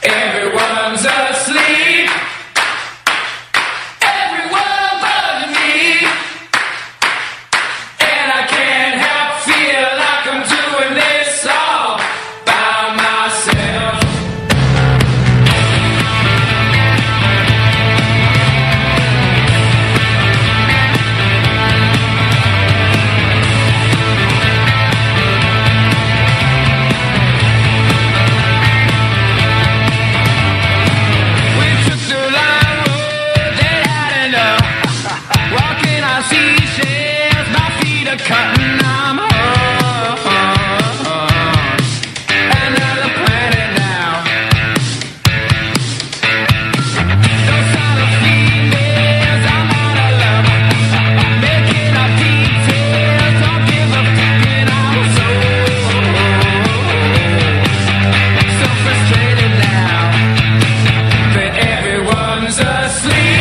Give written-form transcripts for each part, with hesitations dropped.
Everyone's asleep. Everyone but me. And I can't help feel like I'm doing this all by myself. Cutting, I'm another planet now. Those other females, I'm out of love. Making up details, don't give a fuck, and I'm so frustrated now that everyone's asleep.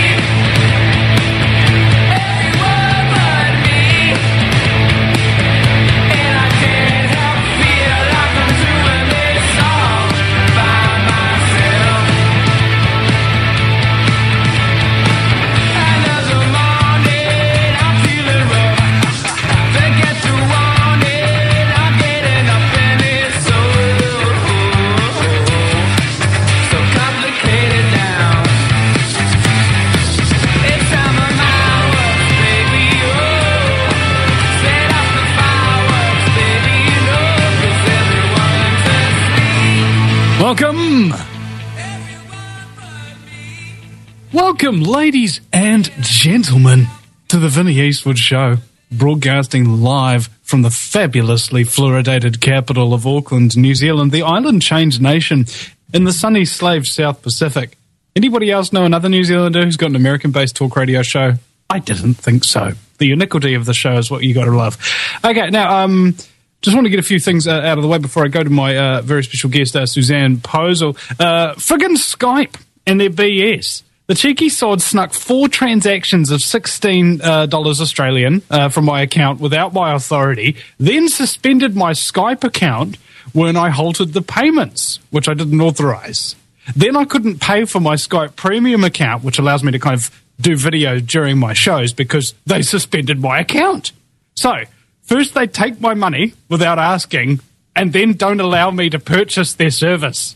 Welcome, ladies and gentlemen, to the Vinnie Eastwood Show, broadcasting live from the fabulously fluoridated capital of Auckland, New Zealand, the island-chained nation in the sunny slave South Pacific. Anybody else know another New Zealander who's got an American-based talk radio show? I didn't think so. The uniquity of the show is what you got to love. Okay, now, just want to get a few things out of the way before I go to my very special guest, Suzanne Posel. Friggin' Skype and their BS. The cheeky sod snuck 4 transactions of $16 Australian from my account without my authority, then suspended my Skype account when I halted the payments, which I didn't authorize. Then I couldn't pay for my Skype premium account, which allows me to kind of do video during my shows because they suspended my account. So, first they take my money without asking and then don't allow me to purchase their service.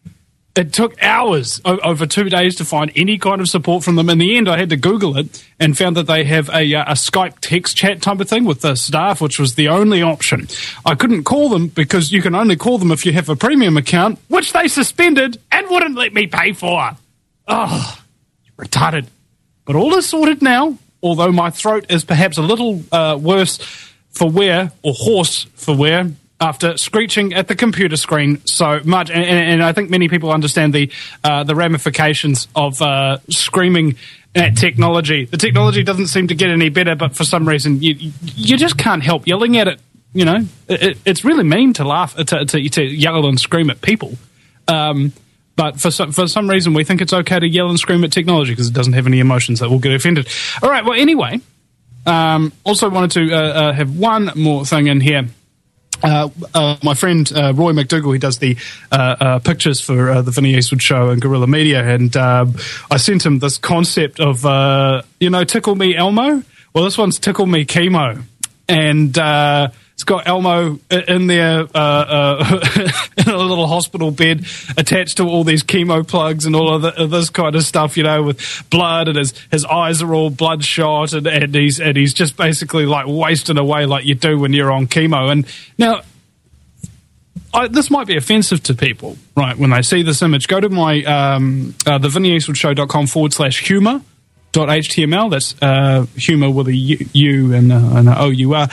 It took hours, over 2 days, to find any kind of support from them. In the end, I had to Google it and found that they have a Skype text chat type of thing with the staff, which was the only option. I couldn't call them because you can only call them if you have a premium account, which they suspended and wouldn't let me pay for. Oh, retarded. But all is sorted now, although my throat is perhaps a little worse for wear, or hoarse for wear, after screeching at the computer screen so much. And I think many people understand the ramifications of screaming at technology. The technology doesn't seem to get any better, but for some reason you just can't help yelling at it. You know, it's really mean to laugh, to yell and scream at people. But for some reason we think it's okay to yell and scream at technology because it doesn't have any emotions that will get offended. All right, well, anyway, also wanted to have one more thing in here. My friend Roy McDougall, he does the pictures for the Vinnie Eastwood Show and Guerrilla Media, and I sent him this concept of, Tickle Me Elmo. Well, this one's Tickle Me Chemo, and it's got Elmo in there in a little hospital bed attached to all these chemo plugs and all of this kind of stuff, with blood, and his eyes are all bloodshot, and he's just basically like wasting away like you do when you're on chemo. And now, this might be offensive to people, right, when they see this image. Go to my thevinnieeastwoodshow.com/humour.html. That's humour with a U and an O-U-R.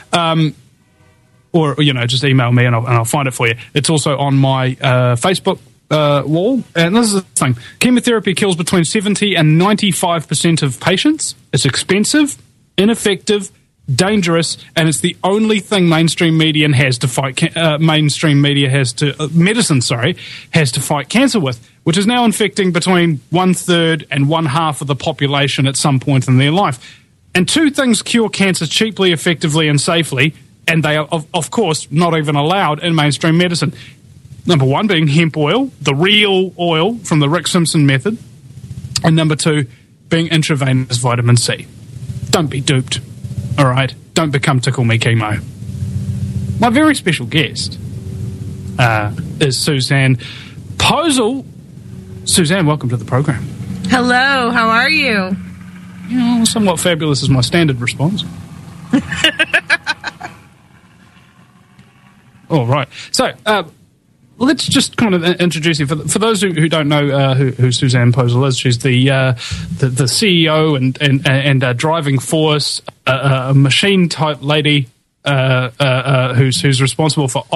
Or, just email me and I'll find it for you. It's also on my Facebook wall. And this is the thing. Chemotherapy kills between 70 and 95% of patients. It's expensive, ineffective, dangerous, and it's the only thing mainstream media has to fight medicine has to fight cancer with, which is now infecting between 1/3 and 1/2 of the population at some point in their life. And 2 things cure cancer cheaply, effectively, and safely, and they are, of course, not even allowed in mainstream medicine. Number one being hemp oil, the real oil from the Rick Simpson method. And number two being intravenous vitamin C. Don't be duped, all right? Don't become Tickle Me Chemo. My very special guest is Suzanne Posel. Suzanne, welcome to the program. Hello, how are you? Somewhat fabulous is my standard response. All right. So, let's just kind of introduce you. For those who don't know who Suzanne Posel is, she's the CEO and driving force, a machine-type lady who's responsible for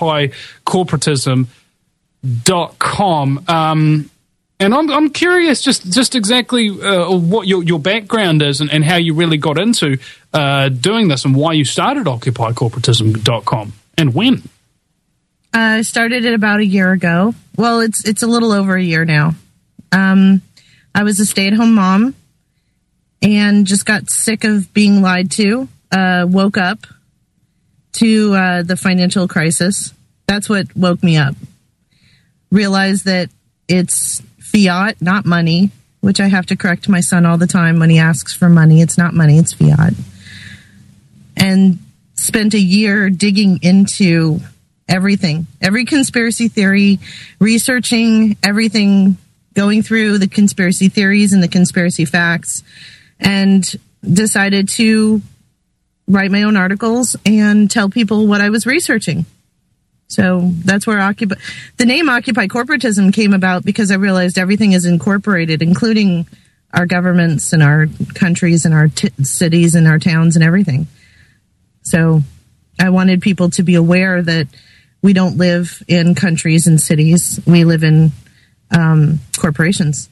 OccupyCorporatism.com. And I'm curious just exactly what your background is and how you really got into doing this and why you started OccupyCorporatism.com and when. I started it about a year ago. Well, it's a little over a year now. I was a stay-at-home mom and just got sick of being lied to. Woke up to the financial crisis. That's what woke me up. Realized that it's fiat, not money, which I have to correct my son all the time when he asks for money. It's not money, it's fiat. And spent a year digging into everything, every conspiracy theory, researching everything, going through the conspiracy theories and the conspiracy facts, and decided to write my own articles and tell people what I was researching. So that's where the name Occupy Corporatism came about, because I realized everything is incorporated, including our governments and our countries and our cities and our towns and everything. So I wanted people to be aware that we don't live in countries and cities. We live in corporations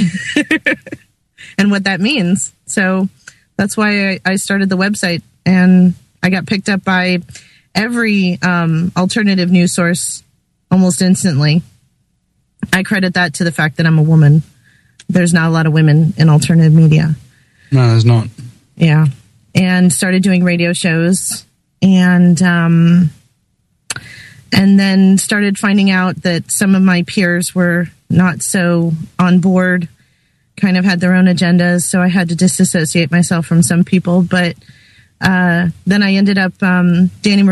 and what that means. So that's why I started the website, and I got picked up by every alternative news source almost instantly. I credit that to the fact that I'm a woman. There's not a lot of women in alternative media. No, there's not. Yeah. And started doing radio shows, and then started finding out that some of my peers were not so on board, kind of had their own agendas, so I had to disassociate myself from some people. But then I ended up, Danny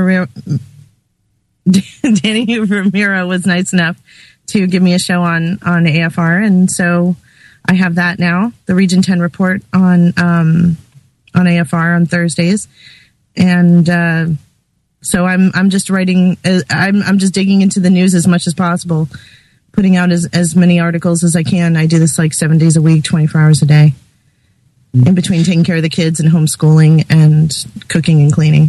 Ramiro was nice enough to give me a show on AFR, and so I have that now, the Region 10 report on AFR on Thursdays, and so I'm just writing. I'm just digging into the news as much as possible, putting out as many articles as I can. I do this like 7 days a week, 24 hours a day, in between taking care of the kids and homeschooling and cooking and cleaning.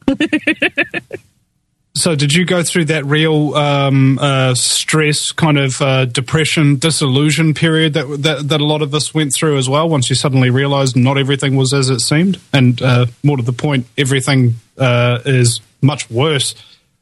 So did you go through that real stress, kind of depression, disillusion period that a lot of us went through as well, once you suddenly realized not everything was as it seemed? And more to the point, everything is much worse.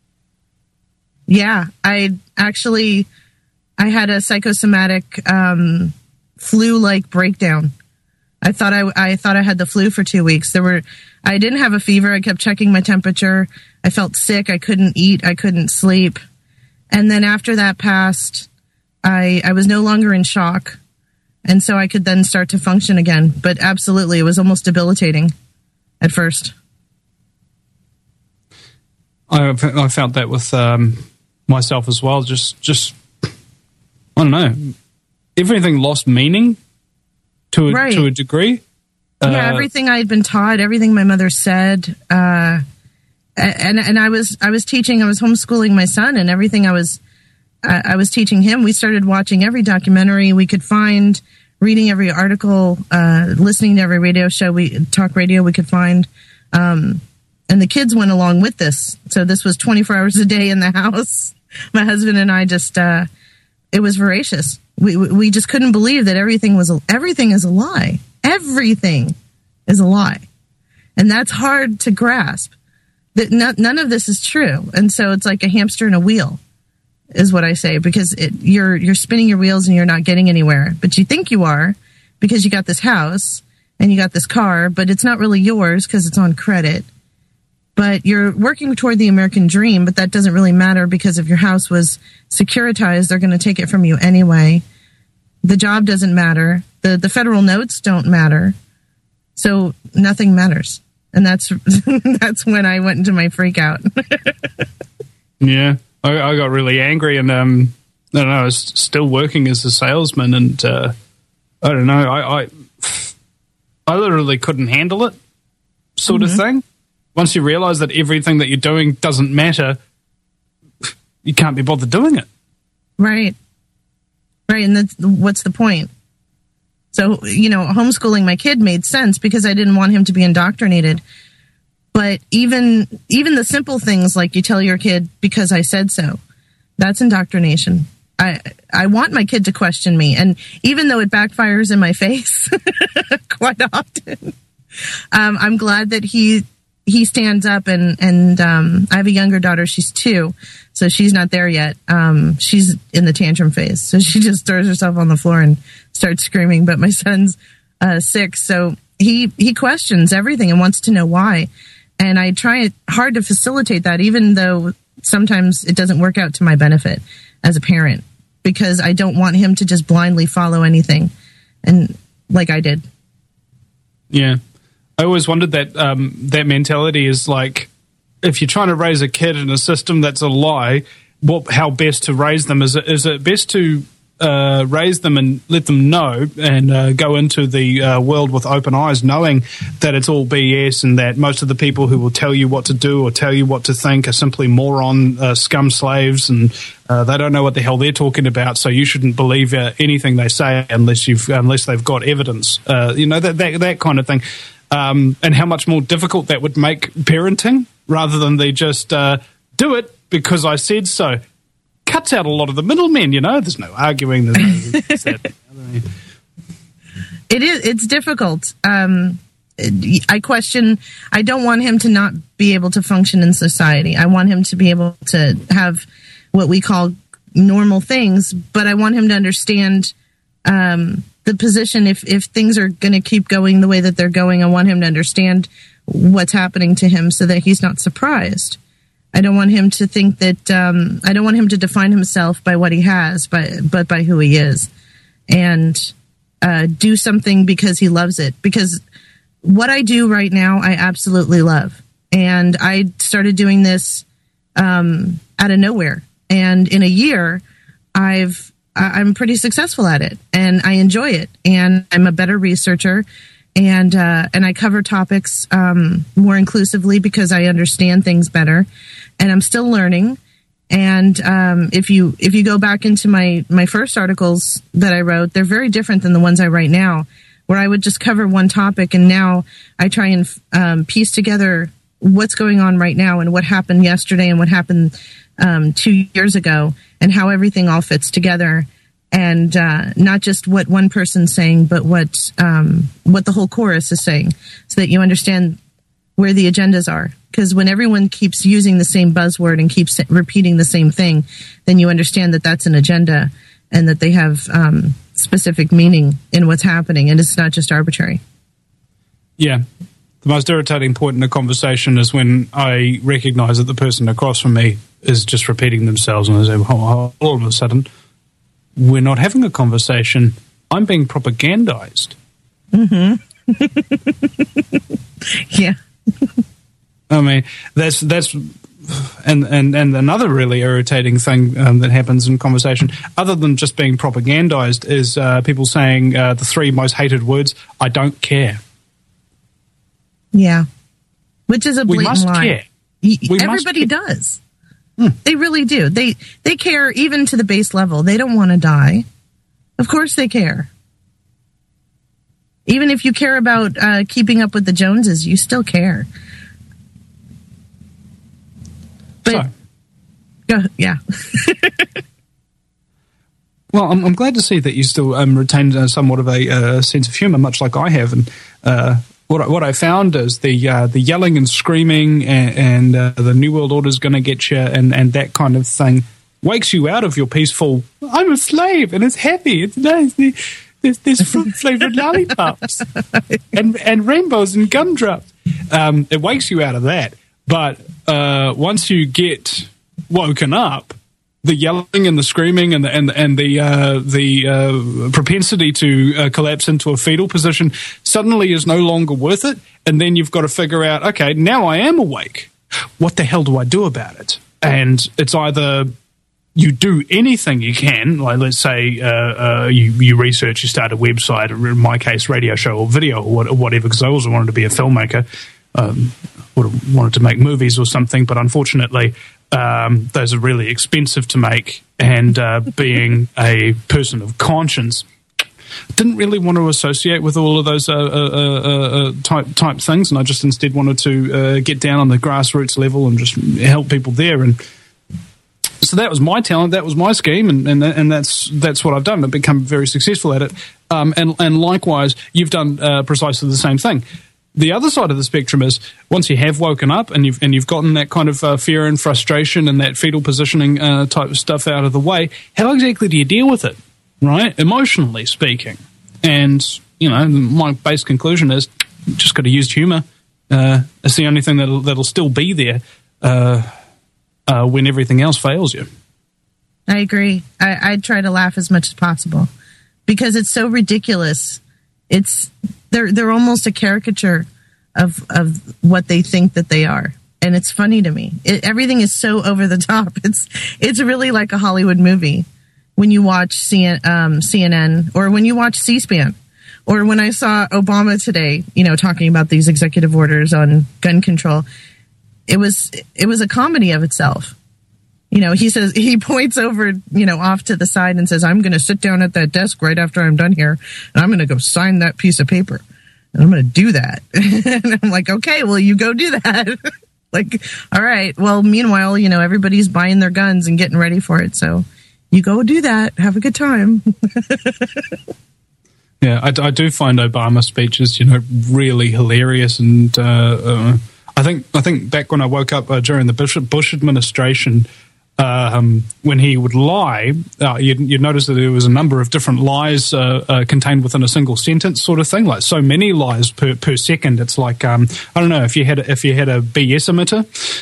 Yeah, I had a psychosomatic flu-like breakdown. I thought I had the flu for 2 weeks. I didn't have a fever. I kept checking my temperature. I felt sick. I couldn't eat. I couldn't sleep. And then after that passed, I was no longer in shock. And so I could then start to function again. But absolutely, it was almost debilitating at first. I felt that with myself as well. Just I don't know. Everything lost meaning to a degree. Yeah, everything I had been taught, everything my mother said, and I was teaching. I was homeschooling my son, and everything I was teaching him. We started watching every documentary we could find, reading every article, listening to every radio show, talk radio we could find. And the kids went along with this. So this was 24 hours a day in the house. My husband and I just, it was voracious. We just couldn't believe that everything is a lie. Everything is a lie. And that's hard to grasp. That none of this is true. And so it's like a hamster in a wheel, is what I say, because you're spinning your wheels and you're not getting anywhere. But you think you are, because you got this house and you got this car, but it's not really yours because it's on credit. but you're working toward the American dream, but that doesn't really matter because if your house was securitized, they're going to take it from you anyway. The job doesn't matter. The federal notes don't matter. So nothing matters. And that's when I went into my freak out. Yeah. I got really angry, and I don't know, I was still working as a salesman, and I don't know, I literally couldn't handle it, sort of thing. Once you realize that everything that you're doing doesn't matter, you can't be bothered doing it. Right. Right, and what's the point? So, homeschooling my kid made sense because I didn't want him to be indoctrinated. But even the simple things like you tell your kid because I said so, that's indoctrination. I want my kid to question me. And even though it backfires in my face quite often, I'm glad that he stands up and I have a younger daughter. She's 2, so she's not there yet. She's in the tantrum phase. So she just throws herself on the floor and starts screaming. But my son's 6, so he questions everything and wants to know why. And I try hard to facilitate that, even though sometimes it doesn't work out to my benefit as a parent, because I don't want him to just blindly follow anything, and like I did. Yeah. I always wondered that that mentality is like, if you're trying to raise a kid in a system that's a lie, how best to raise them? Is it best to raise them and let them know and go into the world with open eyes, knowing that it's all BS and that most of the people who will tell you what to do or tell you what to think are simply moron scum slaves, and they don't know what the hell they're talking about, so you shouldn't believe anything they say unless they've got evidence, that kind of thing. And how much more difficult that would make parenting, rather than they just do it because I said so. Cuts out a lot of the middlemen, There's no arguing. There's no It's difficult. I question. I don't want him to not be able to function in society. I want him to be able to have what we call normal things, but I want him to understand the position. If things are going to keep going the way that they're going, I want him to understand what's happening to him so that he's not surprised. I don't want him to think that, I don't want him to define himself by what he has, but by who he is. And do something because he loves it. Because what I do right now, I absolutely love. And I started doing this out of nowhere. And in a year, I'm pretty successful at it. And I enjoy it. And I'm a better researcher. And I cover topics more inclusively because I understand things better, and I'm still learning. And if you go back into my first articles that I wrote, they're very different than the ones I write now, where I would just cover one topic, and now I try and piece together what's going on right now and what happened yesterday and what happened 2 years ago, and how everything all fits together. And not just what one person's saying, but what the whole chorus is saying, so that you understand where the agendas are. Because when everyone keeps using the same buzzword and keeps repeating the same thing, then you understand that that's an agenda and that they have specific meaning in what's happening, and it's not just arbitrary. Yeah. The most irritating point in a conversation is when I recognize that the person across from me is just repeating themselves, and I say, all of a sudden, we're not having a conversation. I'm being propagandized. Mm-hmm. Yeah. I mean, that's and another really irritating thing that happens in conversation, other than just being propagandized, is people saying the 3 most hated words: "I don't care." Yeah, which is a blatant lie. We must lie. Care. Everybody does. They really do. They care even to the base level. They don't want to die. Of course they care. Even if you care about keeping up with the Joneses, you still care. But, yeah. Well, I'm glad to see that you still retain somewhat of a sense of humor, much like I have. And what I found is the yelling and screaming and the New World Order is going to get you and that kind of thing wakes you out of your peaceful, I'm a slave and it's happy, it's nice, there's fruit-flavored lollipops and rainbows and gumdrops. It wakes you out of that. But once you get woken up, the yelling and the screaming and the propensity to collapse into a fetal position suddenly is no longer worth it. And then you've got to figure out, okay, now I am awake. What the hell do I do about it? And it's either you do anything you can, like let's say you research, you start a website, or in my case, radio show or video or whatever, because I also wanted to be a filmmaker, would have wanted to make movies or something, but unfortunately those are really expensive to make, and being a person of conscience, didn't really want to associate with all of those type things, and I just instead wanted to get down on the grassroots level and just help people there. And so that was my talent, that was my scheme, and that's what I've done. I've become very successful at it. And likewise, you've done precisely the same thing. The other side of the spectrum is once you have woken up and you've gotten that kind of fear and frustration and that fetal positioning type of stuff out of the way, how exactly do you deal with it, right? Emotionally speaking. And, you know, my base conclusion is you just got to use humour. It's the only thing that'll still be there when everything else fails you. I agree. I try to laugh as much as possible because it's so ridiculous. They're almost a caricature of what they think that they are, and it's funny to me. Everything is so over the top. It's really like a Hollywood movie when you watch CNN or when you watch C-SPAN, or when I saw Obama today, you know, talking about these executive orders on gun control. It was a comedy of itself. You know, he points over, you know, off to the side and says, I'm going to sit down at that desk right after I'm done here, and I'm going to go sign that piece of paper. And I'm going to do that. And I'm like, okay, well, you go do that. Like, all right. Well, meanwhile, you know, everybody's buying their guns and getting ready for it. So you go do that. Have a good time. Yeah, I do find Obama speeches, you know, really hilarious. And I think back when I woke up during the Bush administration, when he would lie, you'd notice that there was a number of different lies contained within a single sentence, sort of thing. Like so many lies per second. It's like I don't know if you had a BS emitter,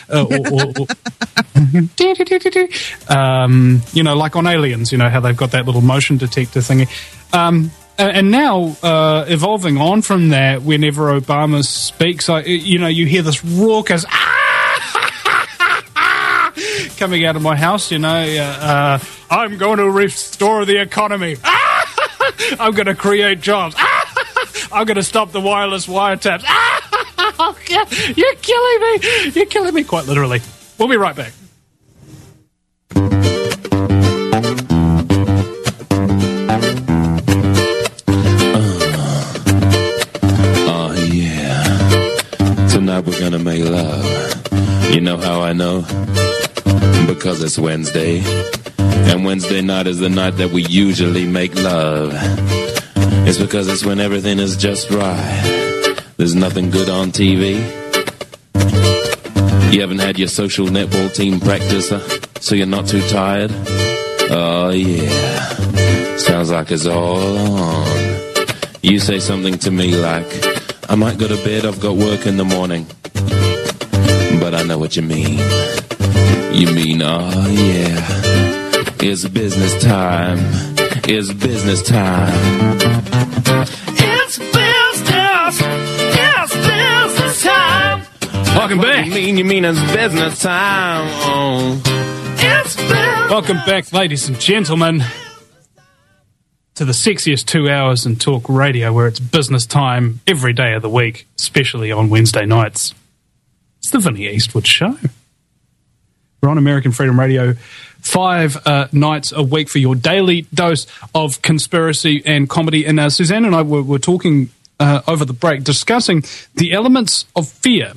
you know, like on Aliens, you know how they've got that little motion detector thingy. And now, evolving on from that, whenever Obama speaks, you know, you hear this raucous coming out of my house, you know, I'm going to restore the economy. I'm going to create jobs. I'm going to stop the wireless wiretaps. You're killing me. You're killing me, quite literally. We'll be right back. Tonight we're gonna make love. You know how I know? Because it's Wednesday, and Wednesday night is the night that we usually make love. It's because it's when everything is just right. There's nothing good on TV. You haven't had your social netball team practice, so you're not too tired. Oh yeah, sounds like it's all on. You say something to me like, I might go to bed, I've got work in the morning. But I know what you mean. You mean, oh yeah, it's business time. It's business time. It's business. It's business time. Welcome back. You mean it's business time. Oh. It's business. Welcome back, ladies and gentlemen, to the sexiest 2 hours in talk radio, where it's business time every day of the week, especially on Wednesday nights. It's the Vinnie Eastwood Show. We're on American Freedom Radio 5 nights a week for your daily dose of conspiracy and comedy. And Suzanne and I were talking over the break, discussing the elements of fear.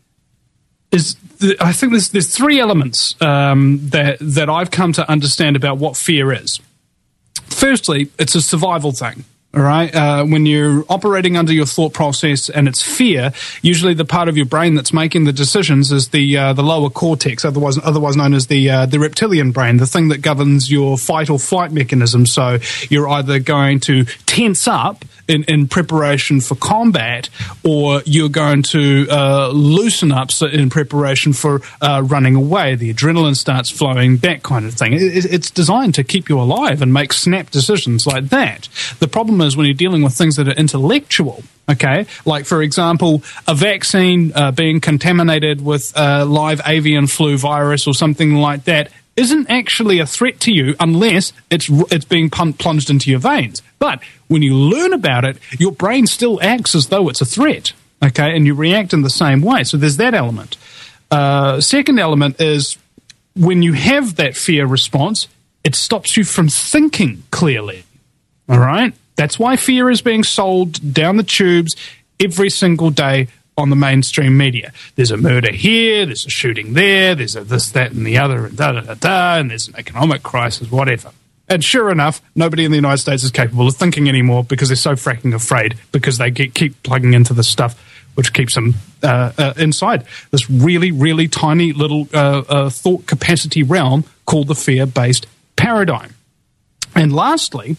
I think there's three elements that I've come to understand about what fear is. Firstly, it's a survival thing, all right? When you're operating under your thought process and it's fear, usually the part of your brain that's making the decisions is the lower cortex, otherwise known as the reptilian brain, the thing that governs your fight or flight mechanism. So you're either going to tense up in preparation for combat, or you're going to loosen up in preparation for running away. The adrenaline starts flowing, that kind of thing. It's designed to keep you alive and make snap decisions like that. The problem is when you're dealing with things that are intellectual, okay, like, for example, a vaccine being contaminated with live avian flu virus or something like that isn't actually a threat to you unless it's being plunged into your veins. But when you learn about it, your brain still acts as though it's a threat, okay, and you react in the same way. So there's that element. Second element is when you have that fear response, it stops you from thinking clearly, all right? That's why fear is being sold down the tubes every single day on the mainstream media. There's a murder here, there's a shooting there, there's a this, that, and the other, and da-da-da-da, and there's an economic crisis, whatever. And sure enough, nobody in the United States is capable of thinking anymore because they're so fracking afraid, because they keep plugging into this stuff which keeps them inside this really, really tiny little thought capacity realm called the fear-based paradigm. And lastly,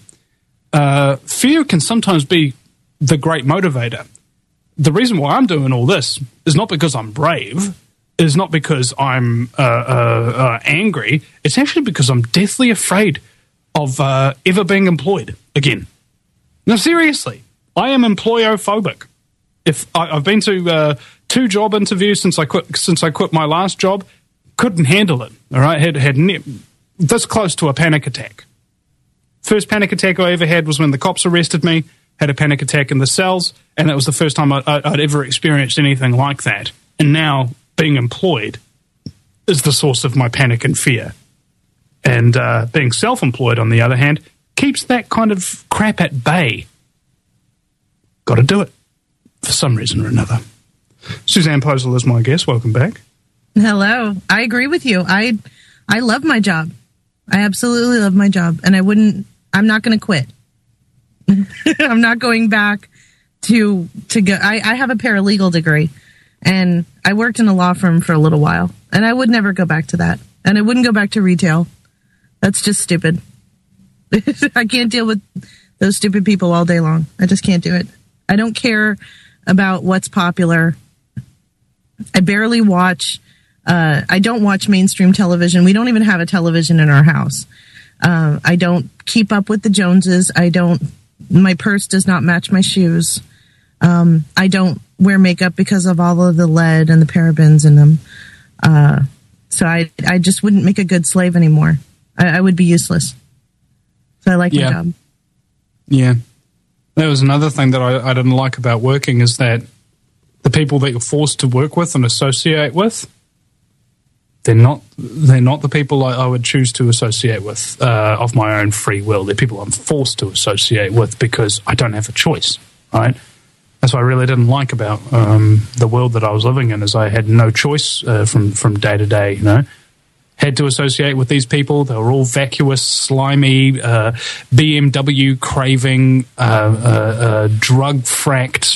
fear can sometimes be the great motivator. The reason why I'm doing all this is not because I'm brave, is not because I'm angry. It's actually because I'm deathly afraid of ever being employed again. No, seriously, I am employophobic. If I've been to 2 job interviews since I quit my last job, couldn't handle it. All right, had this close to a panic attack. First panic attack I ever had was when the cops arrested me. Had a panic attack in the cells, and that was the first time I'd ever experienced anything like that. And now being employed is the source of my panic and fear. And being self-employed, on the other hand, keeps that kind of crap at bay. Got to do it for some reason or another. Suzanne Posel is my guest. Welcome back. Hello. I agree with you. I love my job. I absolutely love my job, and I'm not going to quit. I'm not going back to go. I have a paralegal degree, and I worked in a law firm for a little while, and I would never go back to that. And I wouldn't go back to retail. That's just stupid. I can't deal with those stupid people all day long. I just can't do it. I don't care about what's popular. I barely watch. I don't watch mainstream television. We don't even have a television in our house. I don't keep up with the Joneses. My purse does not match my shoes. I don't wear makeup because of all of the lead and the parabens in them. So I just wouldn't make a good slave anymore. I would be useless. So I like my job. Yeah. That was another thing that I didn't like about working, is that the people that you're forced to work with and associate with, they're not the people I would choose to associate with of my own free will. They're people I'm forced to associate with because I don't have a choice, right? That's what I really didn't like about the world that I was living in, is I had no choice from day to day, you know. Had to associate with these people. They were all vacuous, slimy, BMW craving, drug-fracked,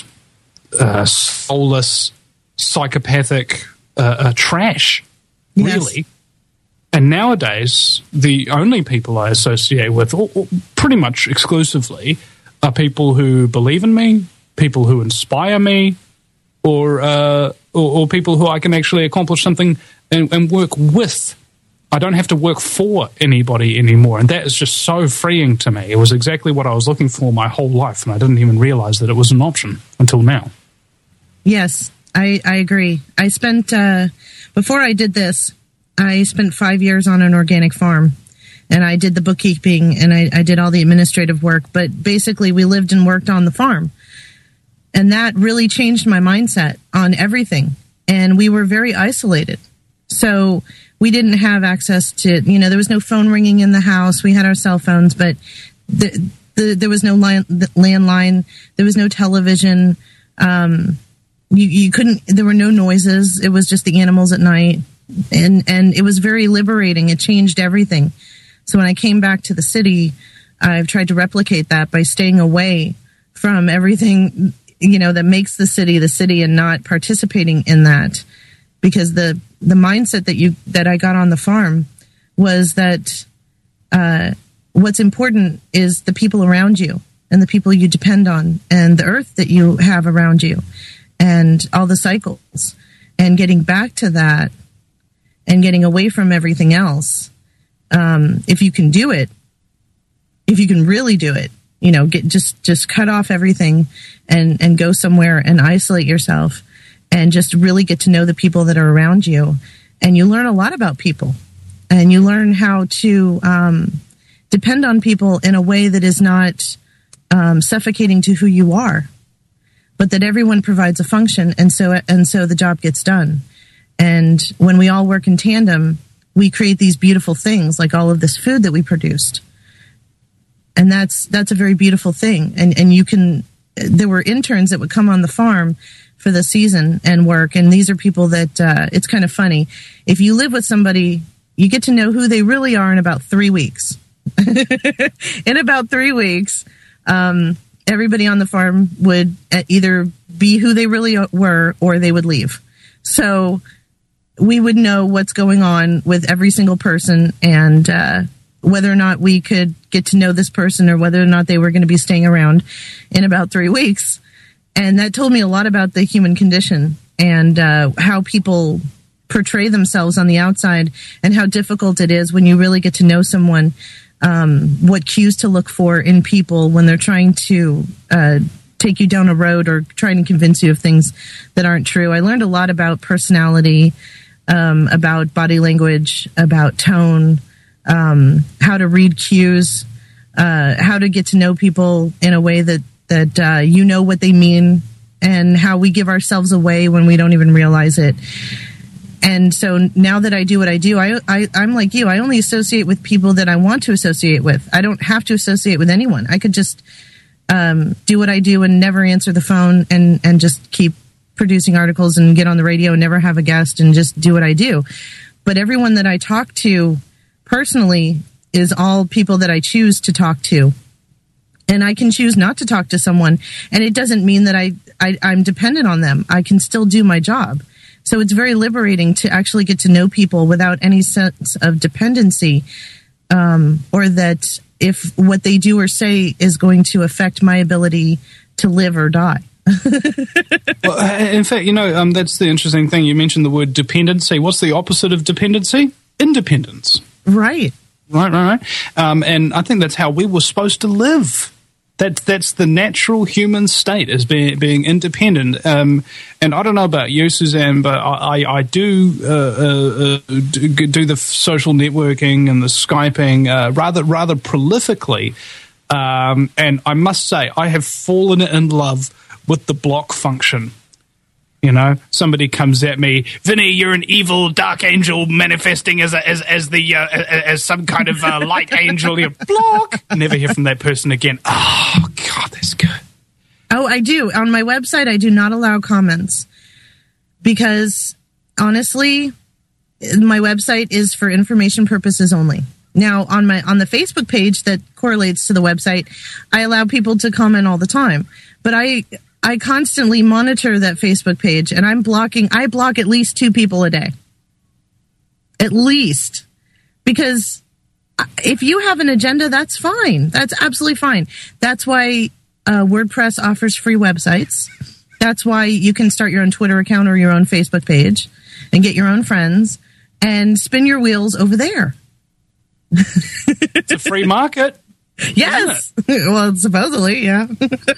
soulless, psychopathic trash. Really. Yes. And nowadays, the only people I associate with, or pretty much exclusively, are people who believe in me, people who inspire me, or people who I can actually accomplish something and work with. I don't have to work for anybody anymore, and that is just so freeing to me. It was exactly what I was looking for my whole life, and I didn't even realize that it was an option until now. Yes, I agree. I spent... Before I did this, I spent 5 years on an organic farm, and I did the bookkeeping, and I did all the administrative work. But basically, we lived and worked on the farm, and that really changed my mindset on everything. And we were very isolated, so we didn't have access to, there was no phone ringing in the house. We had our cell phones, but there was no landline. There was no television. You couldn't, there were no noises. It was just the animals at night. And it was very liberating. It changed everything. So when I came back to the city, I've tried to replicate that by staying away from everything, that makes the city, and not participating in that. Because the mindset that I got on the farm was that, what's important is the people around you. and the people you depend on and the earth that you have around you and all the cycles, and getting back to that and getting away from everything else. If you can do it, if you can really do it, just cut off everything and go somewhere and isolate yourself and just really get to know the people that are around you. And you learn a lot about people, and you learn how to depend on people in a way that is not suffocating to who you are, but that everyone provides a function. And so the job gets done. And when we all work in tandem, we create these beautiful things like all of this food that we produced. And that's a very beautiful thing. And there were interns that would come on the farm for the season and work. And these are people that, it's kind of funny. If you live with somebody, you get to know who they really are in about 3 weeks. In about 3 weeks, everybody on the farm would either be who they really were, or they would leave. So we would know what's going on with every single person, and whether or not we could get to know this person, or whether or not they were going to be staying around in about 3 weeks. And that told me a lot about the human condition and how people portray themselves on the outside, and how difficult it is when you really get to know someone, what cues to look for in people when they're trying to take you down a road or trying to convince you of things that aren't true. I learned a lot about personality, about body language, about tone, how to read cues, how to get to know people in a way that you know what they mean, and how we give ourselves away when we don't even realize it. And so now that I do what I do, I'm like you. I only associate with people that I want to associate with. I don't have to associate with anyone. I could just do what I do and never answer the phone, and just keep producing articles and get on the radio and never have a guest and just do what I do. But everyone that I talk to personally is all people that I choose to talk to. And I can choose not to talk to someone, and it doesn't mean that I'm dependent on them. I can still do my job. So it's very liberating to actually get to know people without any sense of dependency, or that if what they do or say is going to affect my ability to live or die. Well, in fact, that's the interesting thing. You mentioned the word dependency. What's the opposite of dependency? Independence. Right. Right. And I think that's how we were supposed to live. That's the natural human state, is being independent. And I don't know about you, Suzanne, but I do do the social networking and the Skyping rather prolifically. And I must say, I have fallen in love with the block function. Somebody comes at me, Vinny, you're an evil dark angel manifesting as some kind of light angel. You block. Never hear from that person again. Oh God, that's good. Oh, I do. On my website, I do not allow comments because honestly, my website is for information purposes only. Now, on the Facebook page that correlates to the website, I allow people to comment all the time, but I constantly monitor that Facebook page, and I block at least 2 people a day. At least. Because if you have an agenda, that's fine. That's absolutely fine. That's why WordPress offers free websites. That's why you can start your own Twitter account or your own Facebook page and get your own friends and spin your wheels over there. It's a free market. Yes. Well, supposedly, yeah.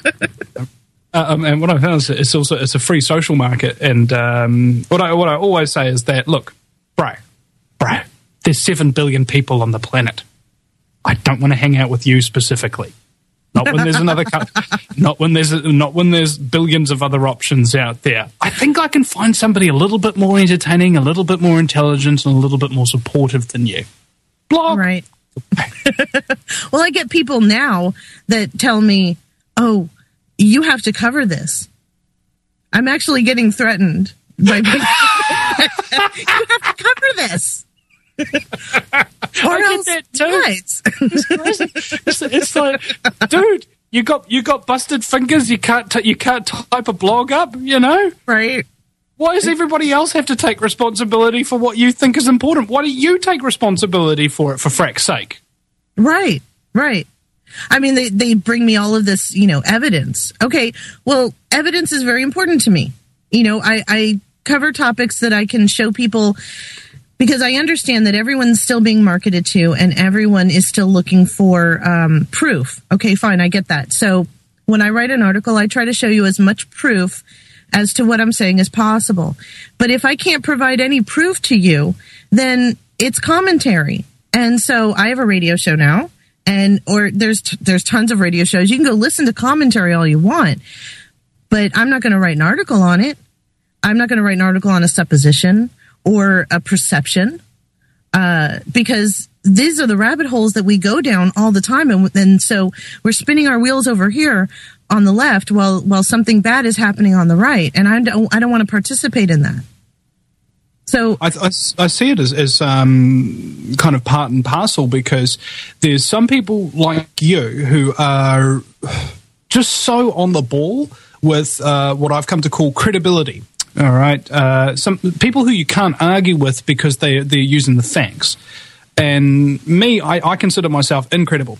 And what I found is it's a free social market. And what I always say is that, look, bro, there's 7 billion people on the planet. I don't want to hang out with you specifically. Not when there's another not when there's billions of other options out there. I think I can find somebody a little bit more entertaining, a little bit more intelligent, and a little bit more supportive than you. Block. Right. Well, I get people now that tell me, "Oh, you have to cover this." I'm actually getting threatened by people. You have to cover this. Or I else, get that too. It's like, dude, you got busted fingers. You can't type a blog up. Right? Why does everybody else have to take responsibility for what you think is important? Why do you take responsibility for it, for frack's sake? Right. I mean, they bring me all of this, evidence. Okay, well, evidence is very important to me. I cover topics that I can show people because I understand that everyone's still being marketed to and everyone is still looking for proof. Okay, fine, I get that. So when I write an article, I try to show you as much proof as to what I'm saying as possible. But if I can't provide any proof to you, then it's commentary. And so I have a radio show now, or there's tons of radio shows. You can go listen to commentary all you want, but I'm not going to write an article on it. I'm not going to write an article on a supposition or a perception, because these are the rabbit holes that we go down all the time. And so we're spinning our wheels over here on the left while something bad is happening on the right. And I don't want to participate in that. So I see it as kind of part and parcel, because there's some people like you who are just so on the ball with what I've come to call credibility. All right, some people who you can't argue with because they're using the facts. And me, I consider myself incredible.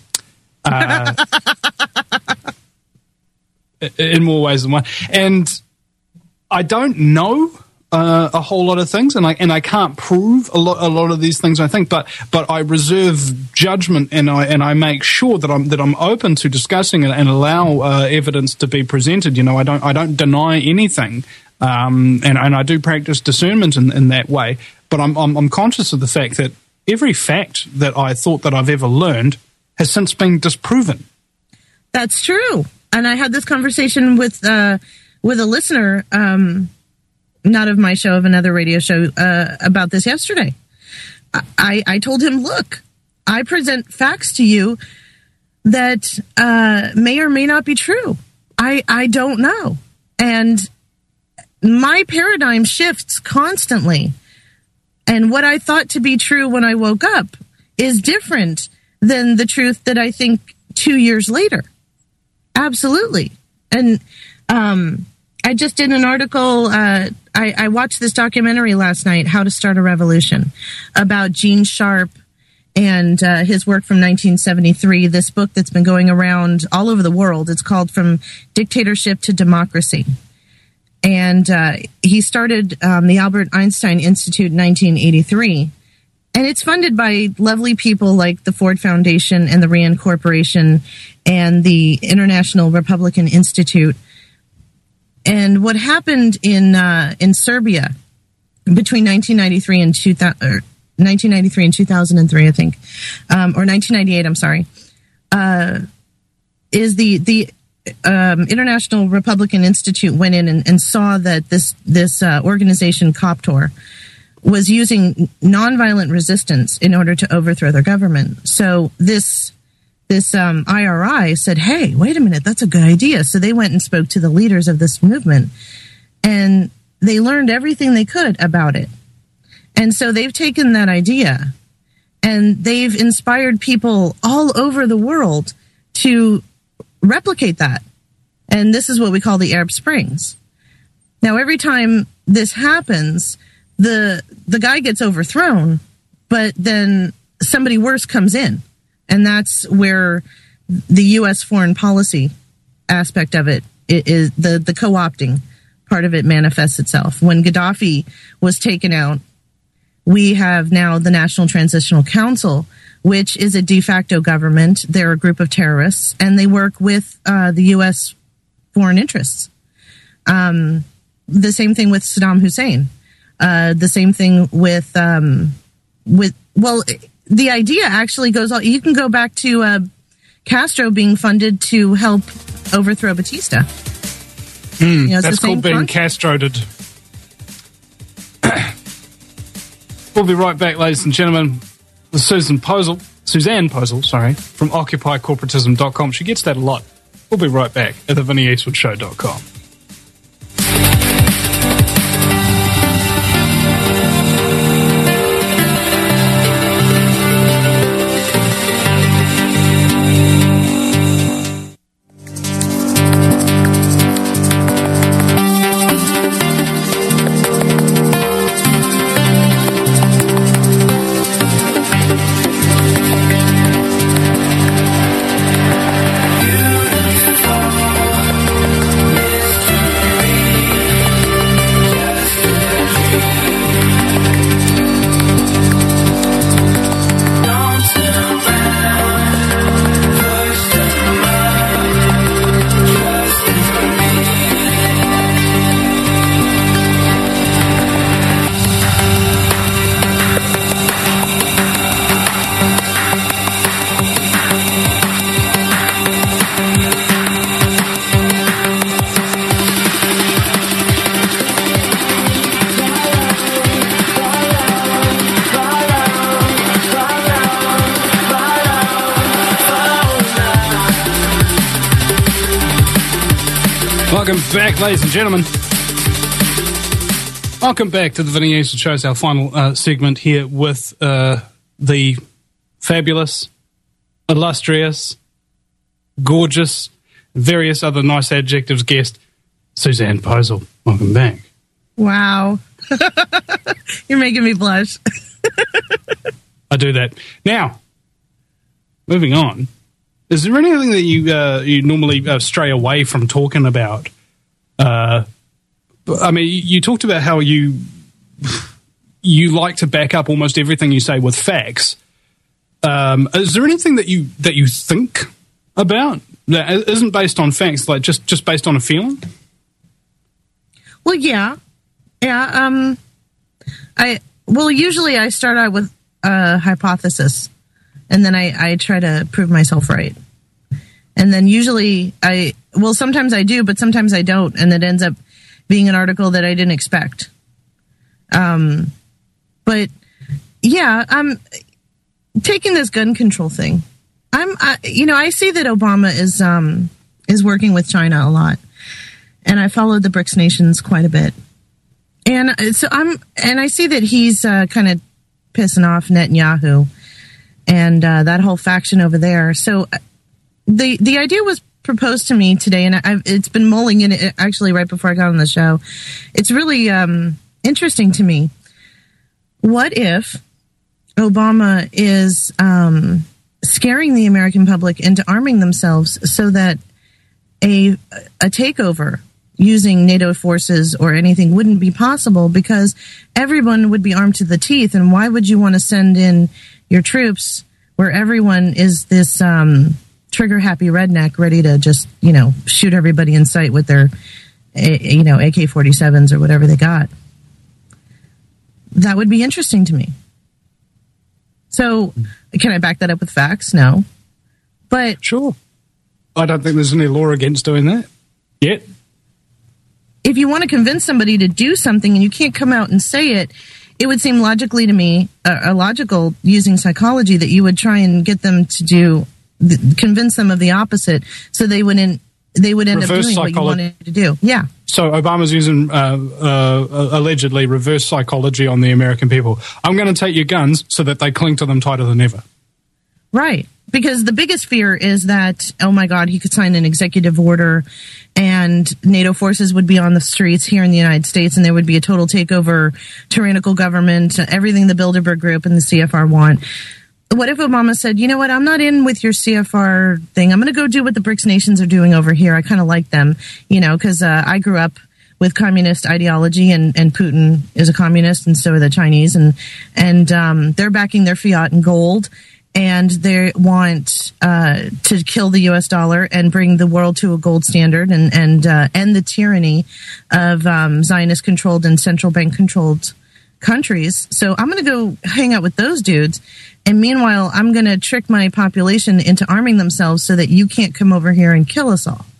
In more ways than one. And I don't know a whole lot of things, and I can't prove a lot of these things, I think, but I reserve judgment, and I make sure that I'm open to discussing it and allow evidence to be presented. I don't deny anything, and I do practice discernment in that way. But I'm conscious of the fact that every fact that I thought that I've ever learned has since been disproven. That's true. And I had this conversation with a listener, not of my show, of another radio show, about this yesterday. I told him, look, I present facts to you that may or may not be true. I don't know. And my paradigm shifts constantly. And what I thought to be true when I woke up is different than the truth that I think 2 years later. Absolutely. And I just did an article. I watched this documentary last night, How to Start a Revolution, about Gene Sharp and his work from 1973, this book that's been going around all over the world. It's called From Dictatorship to Democracy. And he started the Albert Einstein Institute in 1983. And it's funded by lovely people like the Ford Foundation and the RAND Corporation and the International Republican Institute. And what happened in Serbia between 1993 and 2003, I think, or 1998, I'm sorry, is the International Republican Institute went in and saw that this organization, COPTOR, was using nonviolent resistance in order to overthrow their government. So this IRI said, hey, wait a minute, that's a good idea. So they went and spoke to the leaders of this movement, and they learned everything they could about it. And so they've taken that idea and they've inspired people all over the world to replicate that. And this is what we call the Arab Springs. Now, every time this happens, the guy gets overthrown, but then somebody worse comes in. And that's where the U.S. foreign policy aspect of it is the co-opting part of it manifests itself. When Gaddafi was taken out, we have now the National Transitional Council, which is a de facto government. They're a group of terrorists, and they work with the U.S. foreign interests. The same thing with Saddam Hussein. The same thing with the idea actually goes all, you can go back to Castro being funded to help overthrow Batista. That's called being castroed. We'll be right back, ladies and gentlemen, with Suzanne Posel, from OccupyCorporatism.com. She gets that a lot. We'll be right back at theVinnieEastwoodshow.com. Welcome back, ladies and gentlemen. Welcome back to the Vinny Eastwood Show. It's our final segment here with the fabulous, illustrious, gorgeous, various other nice adjectives guest, Suzanne Posel. Welcome back. Wow. You're making me blush. I do that. Now, moving on, is there anything that you normally stray away from talking about? I mean, you talked about how you like to back up almost everything you say with facts. Is there anything that you think about that isn't based on facts, like just based on a feeling? Well, yeah. Usually I start out with a hypothesis, and then I try to prove myself right. And then usually sometimes I do, but sometimes I don't, and it ends up being an article that I didn't expect. But yeah, I'm taking this gun control thing. I see that Obama is working with China a lot, and I followed the BRICS nations quite a bit. And so I see that he's kind of pissing off Netanyahu and that whole faction over there. So the idea was proposed to me today, and it's been mulling in it actually right before I got on the show. It's really interesting to me. What if Obama is scaring the American public into arming themselves so that a takeover using NATO forces or anything wouldn't be possible, because everyone would be armed to the teeth? And why would you want to send in your troops where everyone is this trigger-happy redneck ready to just, shoot everybody in sight with their, AK-47s or whatever they got? That would be interesting to me. So, can I back that up with facts? No. But sure. I don't think there's any law against doing that yet. If you want to convince somebody to do something and you can't come out and say it, it would seem logically to me, illogical using psychology, that you would try and get them to convince them of the opposite, so they would end up doing what you wanted to do. Yeah. So Obama's using allegedly reverse psychology on the American people. I'm going to take your guns so that they cling to them tighter than ever. Right. Because the biggest fear is that, oh my God, he could sign an executive order and NATO forces would be on the streets here in the United States, and there would be a total takeover, tyrannical government, everything the Bilderberg Group and the CFR want. What if Obama said, you know what, I'm not in with your CFR thing. I'm going to go do what the BRICS nations are doing over here. I kind of like them, because I grew up with communist ideology, and Putin is a communist, and so are the Chinese, and they're backing their fiat in gold. And they want to kill the U.S. dollar and bring the world to a gold standard and end the tyranny of Zionist-controlled and central bank-controlled countries. So I'm going to go hang out with those dudes. And meanwhile, I'm going to trick my population into arming themselves so that you can't come over here and kill us all.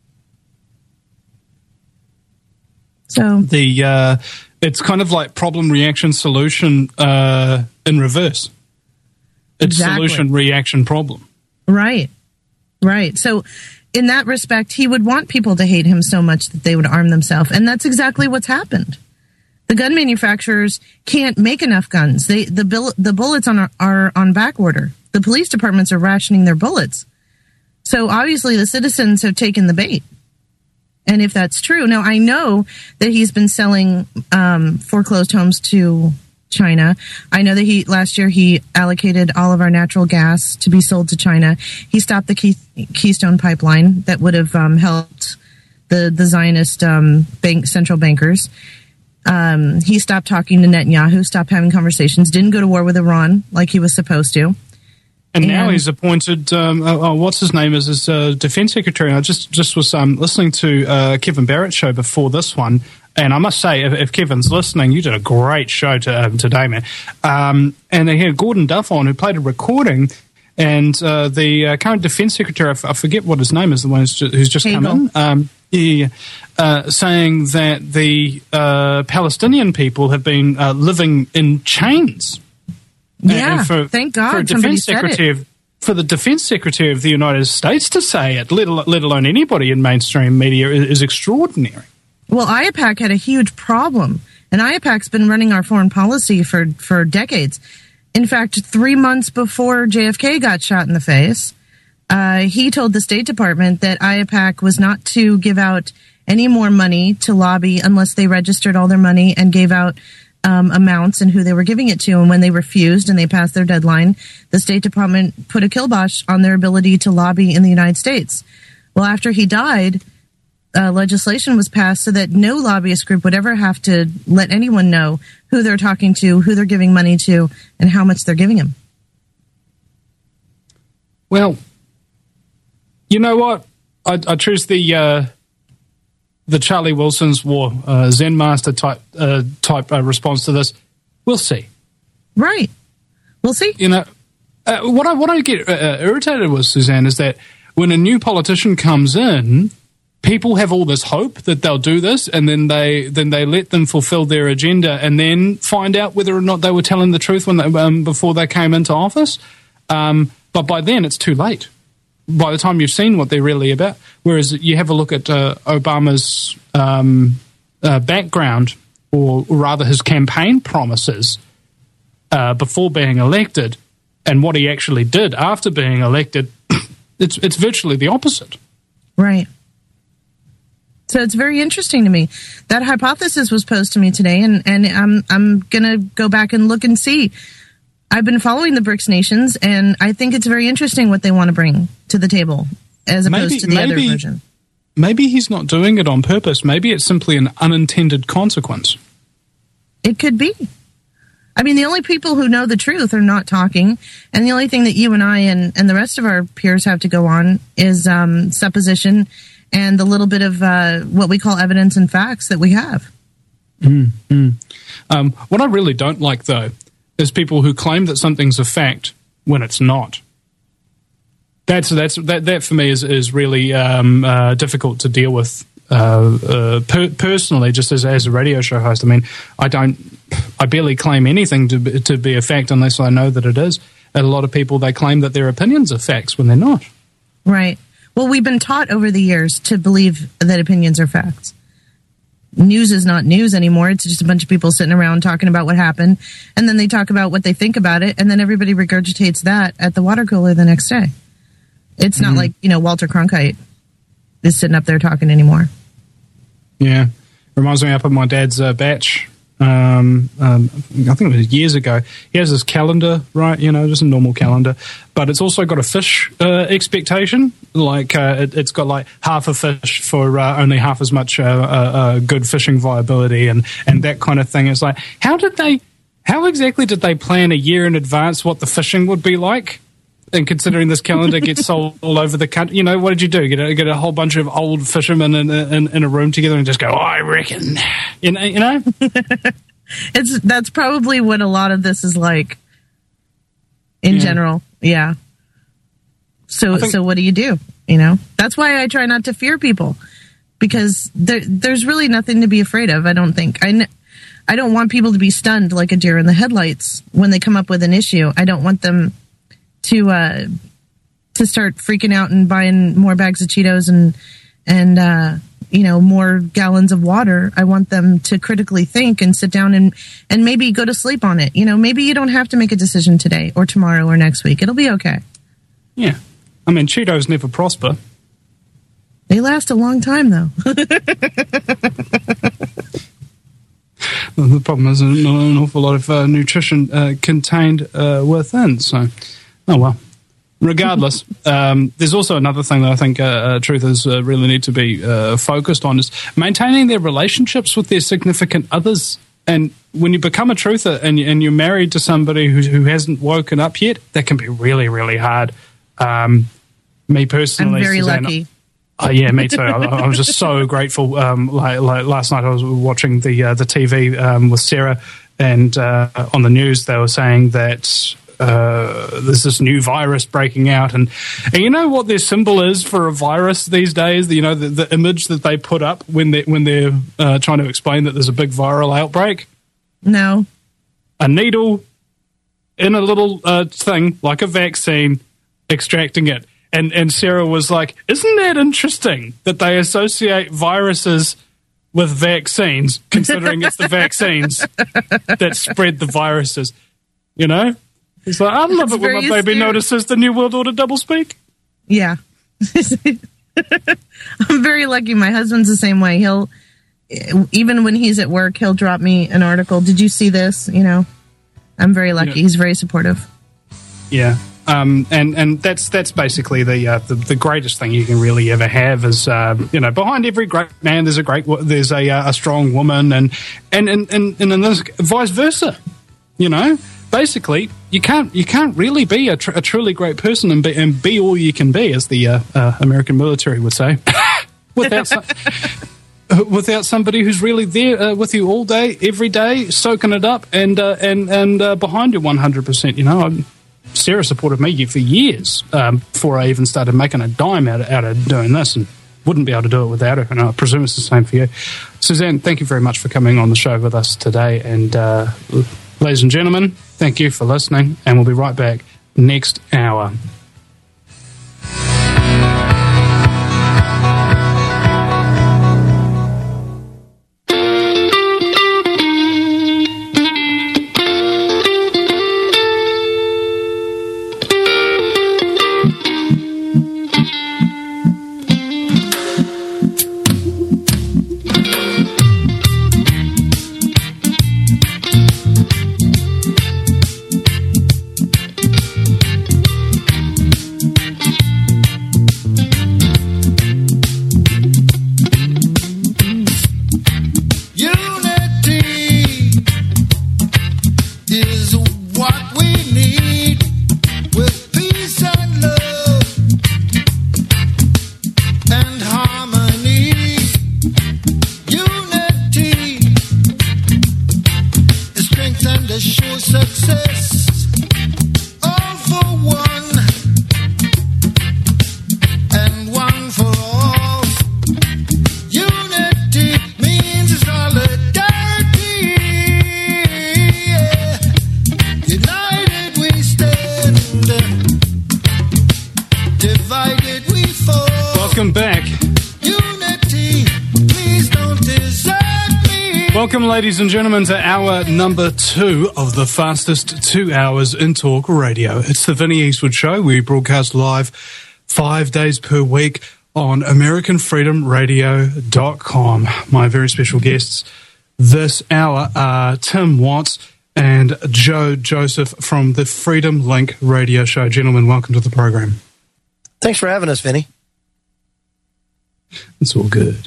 So it's kind of like problem, reaction, solution in reverse. It's exactly. Solution, reaction, problem. Right. So in that respect, he would want people to hate him so much that they would arm themselves. And that's exactly what's happened. The gun manufacturers can't make enough guns. The bullets are on back order. The police departments are rationing their bullets. So obviously the citizens have taken the bait. And if that's true, now I know that he's been selling foreclosed homes to China. I know that last year he allocated all of our natural gas to be sold to China. He stopped the Keystone Pipeline that would have helped the Zionist central bankers. He stopped talking to Netanyahu, stopped having conversations, didn't go to war with Iran like he was supposed to. And now he's appointed, what's his name, as his defense secretary. I just was listening to Kevin Barrett's show before this one. And I must say, if Kevin's listening, you did a great show today, man. And they had Gordon Duff on, who played a recording, and the current defense secretary, I forget what his name is, the one who's just come in, saying that the Palestinian people have been living in chains. Yeah, thank God. For a defense secretary for the Defense Secretary of the United States to say it, let alone anybody in mainstream media, is extraordinary. Well, IAPAC had a huge problem, and IAPAC's been running our foreign policy for decades. In fact, 3 months before JFK got shot in the face, he told the State Department that IAPAC was not to give out any more money to lobby unless they registered all their money and gave out amounts and who they were giving it to. And when they refused and they passed their deadline, the State Department put a kibosh on their ability to lobby in the United States. Well, after he died, legislation was passed so that no lobbyist group would ever have to let anyone know who they're talking to, who they're giving money to, and how much they're giving him. Well, you know what? I choose the Charlie Wilson's War Zen Master type response to this. We'll see. Right. We'll see. You know, what I get irritated with, Suzanne, is that when a new politician comes in, people have all this hope that they'll do this, and then they let them fulfill their agenda, and then find out whether or not they were telling the truth when they, before they came into office. But by then, it's too late. By the time you've seen what they're really about. Whereas you have a look at Obama's background, or rather his campaign promises before being elected, and what he actually did after being elected, it's virtually the opposite. Right. So it's very interesting to me. That hypothesis was posed to me today, and I'm going to go back and look and see. I've been following the BRICS nations, and I think it's very interesting what they want to bring to the table as opposed to the other version. Maybe he's not doing it on purpose. Maybe it's simply an unintended consequence. It could be. I mean, the only people who know the truth are not talking, and the only thing that you and I and the rest of our peers have to go on is supposition and the little bit of what we call evidence and facts that we have. What I really don't like, though, is people who claim that something's a fact when it's not. That for me is really difficult to deal with personally, just as a radio show host. I mean, I barely claim anything to be a fact unless I know that it is. And a lot of people, they claim that their opinions are facts when they're not. Right. Well, we've been taught over the years to believe that opinions are facts. News is not news anymore. It's just a bunch of people sitting around talking about what happened, and then they talk about what they think about it, and then everybody regurgitates that at the water cooler the next day. It's not like, Walter Cronkite is sitting up there talking anymore. Yeah. Reminds me up of my dad's batch. I think it was years ago. He has this calendar, right? Just a normal calendar. But it's also got a fish expectation. Like it's got like half a fish for only half as much good fishing viability and that kind of thing. It's like, how exactly did they plan a year in advance what the fishing would be like? And considering this calendar gets sold all over the country, what did you do? Get a whole bunch of old fishermen in a room together and just go, I reckon, That's probably what a lot of this is like in general. Yeah. So what do you do? That's why I try not to fear people, because there's really nothing to be afraid of. I don't think. I don't want people to be stunned like a deer in the headlights when they come up with an issue. I don't want them to start freaking out and buying more bags of Cheetos and more gallons of water. I want them to critically think and sit down and maybe go to sleep on it. Maybe you don't have to make a decision today or tomorrow or next week. It'll be okay. Yeah. I mean, Cheetos never prosper. They last a long time, though. The problem is not an awful lot of nutrition contained within, so... Oh, well. Regardless, there's also another thing that I think truthers really need to be focused on is maintaining their relationships with their significant others. And when you become a truther and you're married to somebody who hasn't woken up yet, that can be really, really hard. Me personally... I'm very Suzanne, lucky. Yeah, me too. I was just so grateful. Like last night I was watching the TV with Sarah, and on the news they were saying that... there's this new virus breaking out, and you know what their symbol is for a virus these days? The image that they put up when they're trying to explain that there's a big viral outbreak? No. A needle in a little thing, like a vaccine, extracting it. And Sarah was like, isn't that interesting that they associate viruses with vaccines, considering it's the vaccines that spread the viruses? You know? It's like, I love it when my baby notices the New World Order doublespeak. Yeah. I'm very lucky. My husband's the same way. He'll, even when he's at work, he'll drop me an article. Did you see this? You know, I'm very lucky. Yeah. He's very supportive. Yeah. And that's basically the greatest thing you can really ever have is, behind every great man, there's a strong woman and in this, vice versa, you know. Basically, you can't really be a truly great person and be all you can be, as the American military would say, without somebody who's really there with you all day, every day, soaking it up and behind you 100%. You know, Sarah supported me for years before I even started making a dime out of doing this, and wouldn't be able to do it without her. And I presume it's the same for you, Suzanne. Thank you very much for coming on the show with us today, and ladies and gentlemen, thank you for listening, and we'll be right back next hour. Welcome, ladies and gentlemen, to hour number 2 of the fastest 2 hours in talk radio. It's the Vinnie Eastwood Show. We broadcast live 5 days per week on AmericanFreedomRadio.com. My very special guests this hour are Tim Watts and Joe Joseph from the Freedom Link radio show. Gentlemen, welcome to the program. Thanks for having us, Vinnie. It's all good.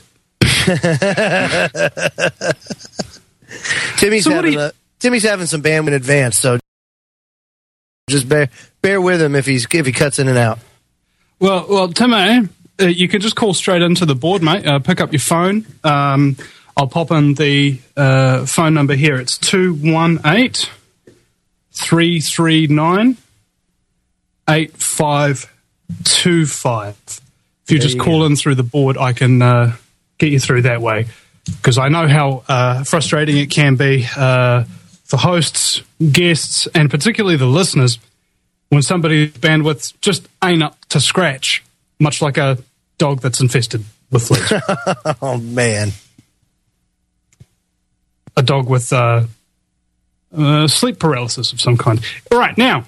Timmy's having some bandwidth in advance, so just bear with him if he cuts in and out. Well, Timmy, you can just call straight into the board, mate. Pick up your phone. I'll pop in the phone number here. It's 218-339-8525. If you just call in through the board, I can get you through that way. Because I know how frustrating it can be for hosts, guests, and particularly the listeners when somebody's bandwidth just ain't up to scratch, much like a dog that's infested with fleas. Oh, man. A dog with sleep paralysis of some kind. All right, now,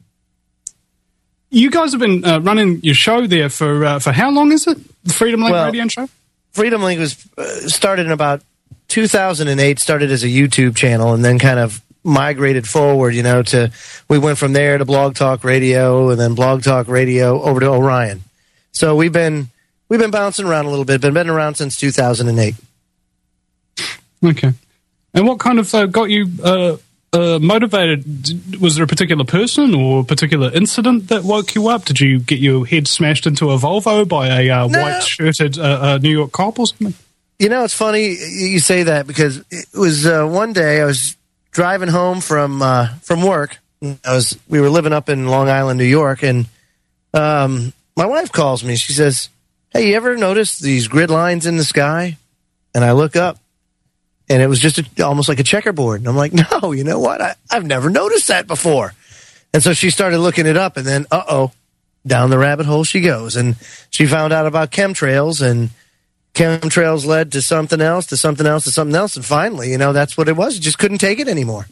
you guys have been running your show there for how long is it? The Freedom Link radio show? Freedom Link was started in about 2008, started as a YouTube channel, and then kind of migrated forward, we went from there to Blog Talk Radio, and then Blog Talk Radio over to Orion. So we've been bouncing around a little bit, been around since 2008. Okay. And what kind of got you motivated? Was there a particular person or a particular incident that woke you up? Did you get your head smashed into a Volvo by a white-shirted New York cop or something? It's funny you say that, because it was one day I was driving home from work. We were living up in Long Island, New York, and my wife calls me. She says, "Hey, you ever notice these grid lines in the sky?" And I look up, and it was just almost like a checkerboard. And I'm like, no, you know what? I've never noticed that before. And so she started looking it up, and then, down the rabbit hole she goes. And she found out about chemtrails, and chemtrails led to something else, to something else, to something else. And finally, that's what it was. You just couldn't take it anymore.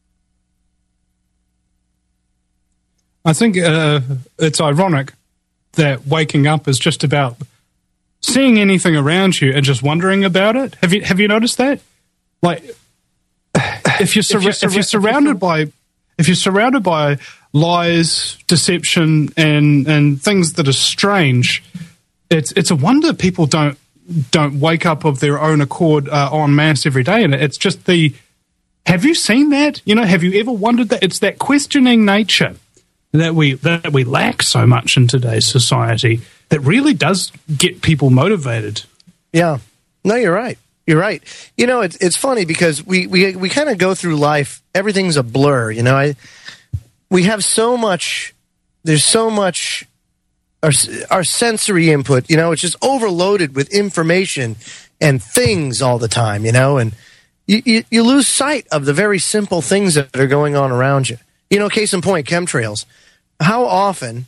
I think it's ironic that waking up is just about seeing anything around you and just wondering about it. Have you noticed that? Like, if you're surrounded by lies, deception, and things that are strange, it's a wonder people don't wake up of their own accord en masse every day. And it's just have you seen that? Have you ever wondered that? It's that questioning nature that we lack so much in today's society that really does get people motivated. Yeah. No, you're right. You're right. It's funny because we kind of go through life, everything's a blur. We have so much, there's so much, our sensory input, it's just overloaded with information and things all the time, and you lose sight of the very simple things that are going on around you. Case in point, chemtrails. How often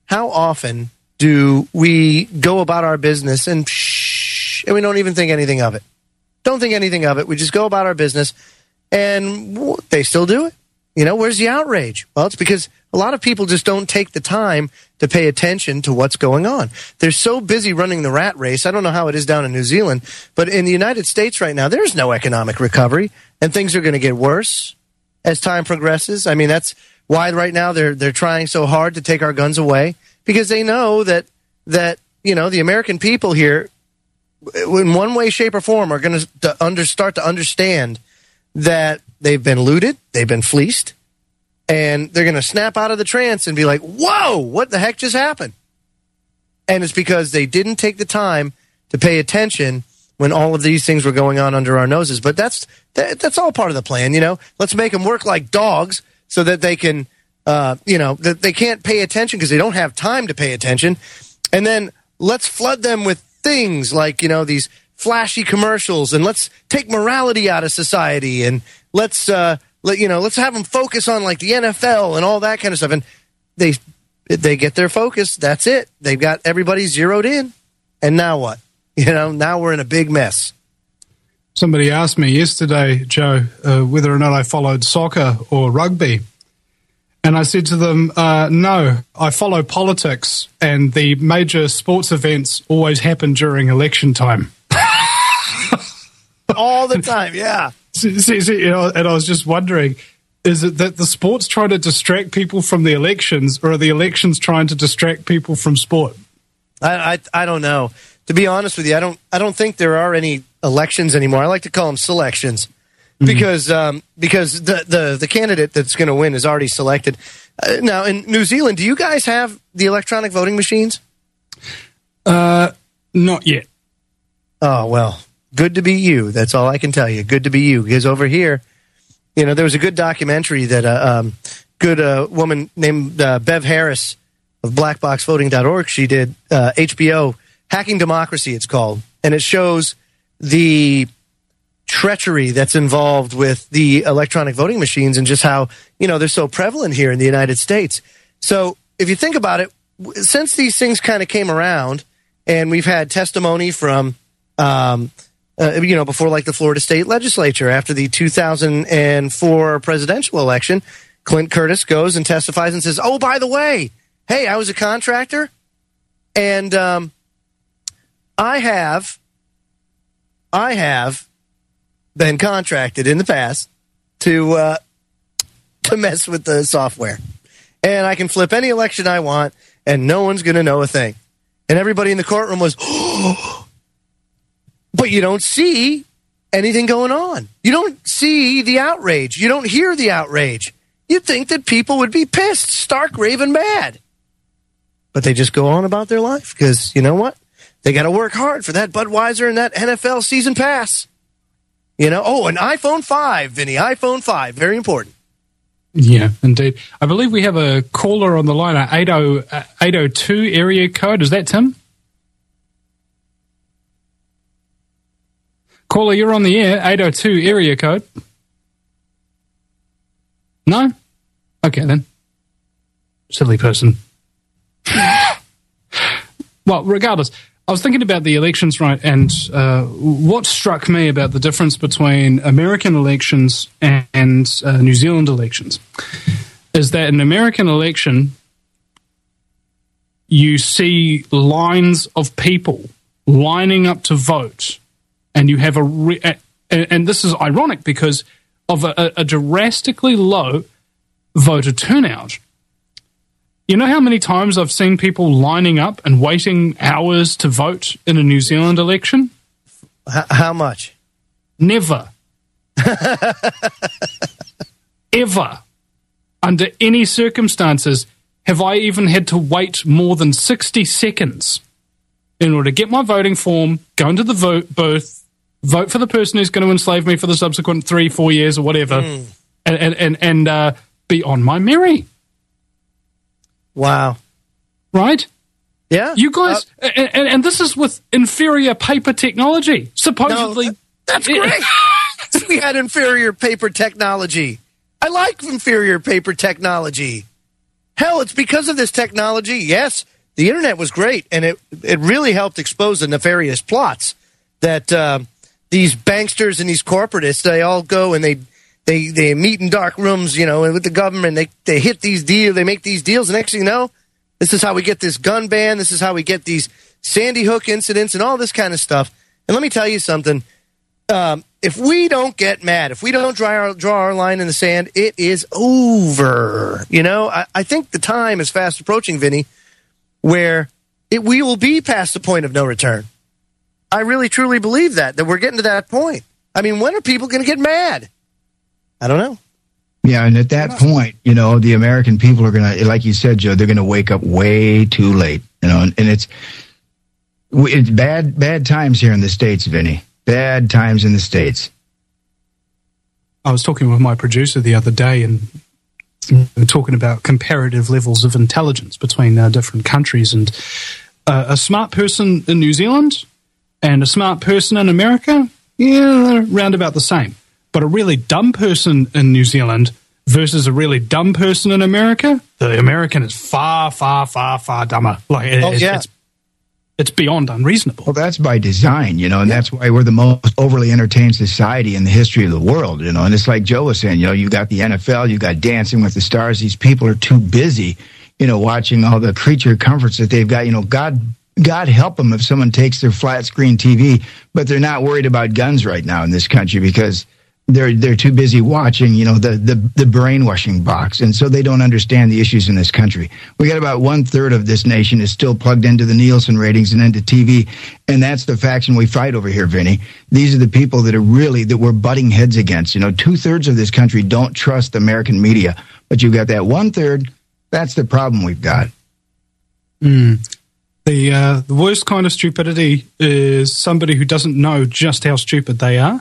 do we go about our business and we don't even think anything of it? Don't think anything of it. We just go about our business, and they still do it. Where's the outrage? Well, it's because a lot of people just don't take the time to pay attention to what's going on. They're so busy running the rat race. I don't know how it is down in New Zealand, but in the United States right now, there's no economic recovery, and things are going to get worse as time progresses. I mean, that's why right now they're trying so hard to take our guns away, because they know that the American people here, in one way, shape, or form, are going to start to understand that they've been looted, they've been fleeced, and they're going to snap out of the trance and be like, whoa, what the heck just happened? And it's because they didn't take the time to pay attention when all of these things were going on under our noses. But that's all part of the plan, Let's make them work like dogs so that they can, that they can't pay attention because they don't have time to pay attention. And then let's flood them with things like, these flashy commercials, and let's take morality out of society, and let's have them focus on like the NFL and all that kind of stuff. And they get their focus. That's it. They've got everybody zeroed in. And now what? Now we're in a big mess. Somebody asked me yesterday, Joe, whether or not I followed soccer or rugby. And I said to them, no, I follow politics, and the major sports events always happen during election time. All the time, yeah. See, and I was just wondering, is it that the sport's trying to distract people from the elections, or are the elections trying to distract people from sport? I don't know. To be honest with you, I don't think there are any elections anymore. I like to call them selections. Because the candidate that's going to win is already selected. Now, in New Zealand, do you guys have the electronic voting machines? Not yet. Oh, well, good to be you. That's all I can tell you. Good to be you. Because over here, there was a good documentary that a good woman named Bev Harris of blackboxvoting.org, she did, HBO, Hacking Democracy, it's called. And it shows the treachery that's involved with the electronic voting machines and just how, they're so prevalent here in the United States. So if you think about it, since these things kind of came around, and we've had testimony from, before like the Florida State Legislature after the 2004 presidential election, Clint Curtis goes and testifies and says, oh, by the way, hey, I was a contractor, and I have been contracted in the past to mess with the software. And I can flip any election I want, and no one's going to know a thing. And everybody in the courtroom was, oh, but you don't see anything going on. You don't see the outrage. You don't hear the outrage. You'd think that people would be pissed, stark raving mad. But they just go on about their life because, you know what? They got to work hard for that Budweiser and that NFL season pass. An iPhone 5, Vinny, iPhone 5, very important. Yeah, indeed. I believe we have a caller on the line, 802 area code. Is that Tim? Caller, you're on the air, 802 area code. No? Okay, then. Silly person. well, regardless, I was thinking about the elections, right? And what struck me about the difference between American elections and New Zealand elections is that in an American election, you see lines of people lining up to vote, and you have and this is ironic because of a drastically low voter turnout. You know how many times I've seen people lining up and waiting hours to vote in a New Zealand election? How much? Never. Ever. Under any circumstances have I even had to wait more than 60 seconds in order to get my voting form, go into the vote booth, vote for the person who's going to enslave me for the subsequent 3-4 years or whatever, and be on my merry. Wow. Right? Yeah. You guys, and this is with inferior paper technology. Supposedly. No, that's great. We had inferior paper technology. I like inferior paper technology. Hell, it's because of this technology. Yes, the internet was great, and it really helped expose the nefarious plots that these banksters and these corporatists, they all go and they meet in dark rooms, and with the government, they hit these deals, they make these deals, and next thing you know, this is how we get this gun ban, this is how we get these Sandy Hook incidents and all this kind of stuff. And let me tell you something. If we don't get mad, if we don't draw our line in the sand, it is over. I think the time is fast approaching, Vinny, where we will be past the point of no return. I really, truly believe that we're getting to that point. I mean, when are people going to get mad? I don't know. Yeah, and at that point, the American people are going to, like you said, Joe, they're going to wake up way too late. And it's bad times here in the States, Vinny. Bad times in the States. I was talking with my producer the other day, and we were talking about comparative levels of intelligence between different countries. And a smart person in New Zealand and a smart person in America, they're around about the same. But a really dumb person in New Zealand versus a really dumb person in America, the American is far, far, far, far dumber. It's beyond unreasonable. Well, that's by design, and that's why we're the most overly entertained society in the history of the world, and it's like Joe was saying, you got the NFL, you got Dancing with the Stars. These people are too busy, watching all the creature comforts that they've got. God help them if someone takes their flat screen TV, but they're not worried about guns right now in this country because they're too busy watching, the brainwashing box. And so they don't understand the issues in this country. We got about 1/3 of this nation is still plugged into the Nielsen ratings and into TV. And that's the faction we fight over here, Vinny. These are the people that we're butting heads against. 2/3 of this country don't trust American media, but you've got that 1/3. That's the problem we've got. The worst kind of stupidity is somebody who doesn't know just how stupid they are.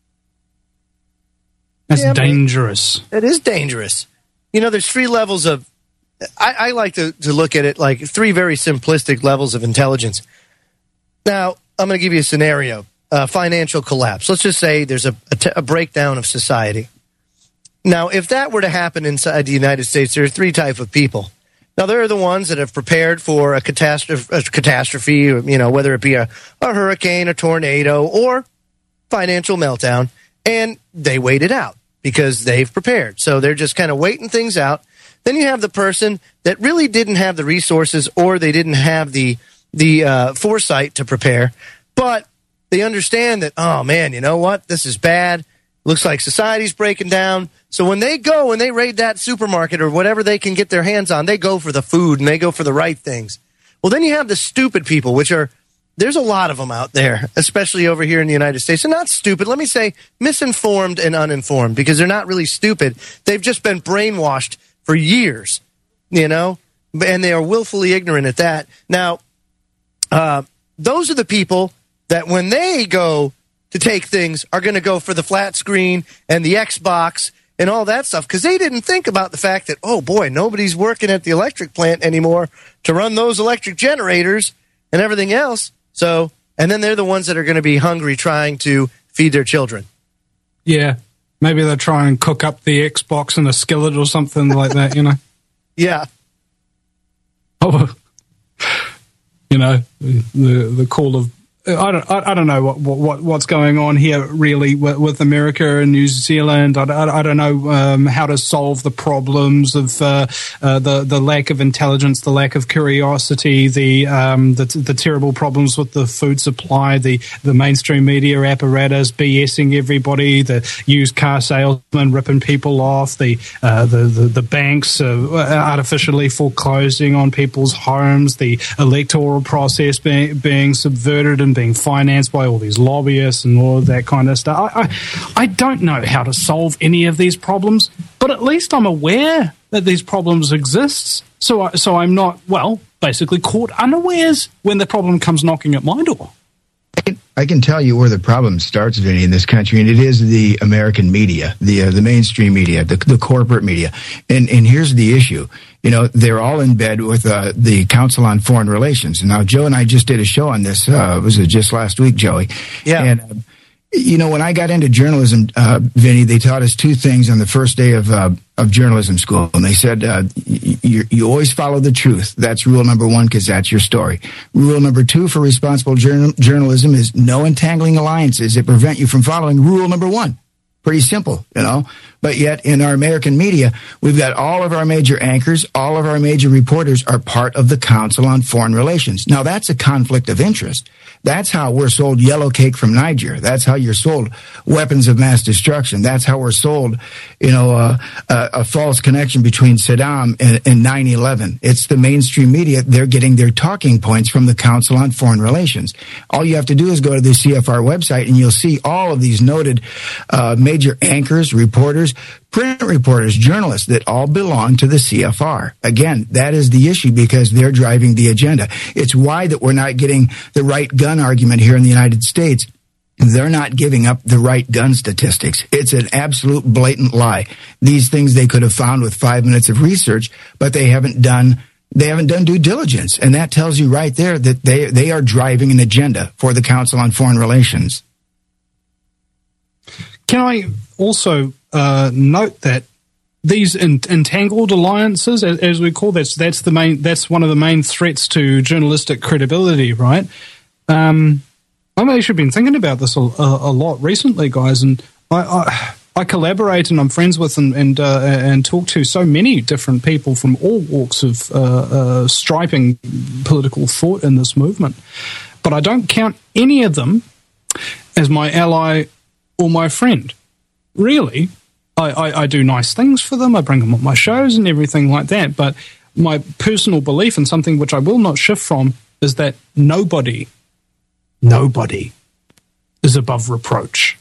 That's dangerous. It is dangerous. There's 3 levels of... I like to look at it like 3 very simplistic levels of intelligence. Now, I'm going to give you a scenario. Financial collapse. Let's just say there's a breakdown of society. Now, if that were to happen inside the United States, there are 3 types of people. Now, there are the ones that have prepared for a catastrophe, whether it be a hurricane, a tornado, or financial meltdown. And they wait it out because they've prepared. So they're just kind of waiting things out. Then you have the person that really didn't have the resources or they didn't have the foresight to prepare. But they understand that, oh, man, you know what? This is bad. Looks like society's breaking down. So when they go and they raid that supermarket or whatever they can get their hands on, they go for the food and they go for the right things. Well, then you have the stupid people, which are... There's a lot of them out there, especially over here in the United States. They're not stupid. Let me say misinformed and uninformed because they're not really stupid. They've just been brainwashed for years, and they are willfully ignorant at that. Now, those are the people that when they go to take things are going to go for the flat screen and the Xbox and all that stuff because they didn't think about the fact that, oh, boy, nobody's working at the electric plant anymore to run those electric generators and everything else. So, and then they're the ones that are going to be hungry trying to feed their children. Yeah. Maybe they'll try and cook up the Xbox in a skillet or something like that, Yeah. Oh, the call of I don't know what's going on here really with America and New Zealand. I don't know how to solve the problems of the lack of intelligence, the lack of curiosity, the terrible problems with the food supply, the mainstream media apparatus BSing everybody, the used car salesmen ripping people off, the banks artificially foreclosing on people's homes, the electoral process being subverted and being financed by all these lobbyists and all of that kind of stuff. I don't know how to solve any of these problems, but at least I'm aware that these problems exist. So I'm not, basically caught unawares when the problem comes knocking at my door. I can tell you where the problem starts, Vinny, in this country, and it is the American media, the mainstream media, the corporate media. And here's the issue. They're all in bed with the Council on Foreign Relations. Now, Joe and I just did a show on this. Was it just last week, Joey? Yeah. And, when I got into journalism, Vinny, they taught us two things on the first day of journalism school. And they said, you always follow the truth. That's rule number one, because that's your story. Rule number two for responsible journalism is no entangling alliances that prevent you from following rule number one. Pretty simple, But yet in our American media, we've got all of our major anchors, all of our major reporters are part of the Council on Foreign Relations. Now, that's a conflict of interest. That's how we're sold yellow cake from Niger. That's how you're sold weapons of mass destruction. That's how we're sold, a false connection between Saddam and 9/11. It's the mainstream media. They're getting their talking points from the Council on Foreign Relations. All you have to do is go to the CFR website and you'll see all of these noted major anchors, reporters, print reporters, journalists that all belong to the CFR. Again, that is the issue because they're driving the agenda. It's why that we're not getting the right gun argument here in the United States. They're not giving up the right gun statistics. It's an absolute blatant lie. These things they could have found with 5 minutes of research, but they haven't done due diligence. And that tells you right there that they are driving an agenda for the Council on Foreign Relations. Can I also note that these entangled alliances, as we call that's one of the main threats to journalistic credibility, right? I've actually been thinking about this a lot recently, guys, and I collaborate and I'm friends with and talk to so many different people from all walks of striping political thought in this movement, but I don't count any of them as my ally or my friend. Really, I do nice things for them. I bring them on my shows and everything like that. But my personal belief, and something which I will not shift from, is that nobody is above reproach.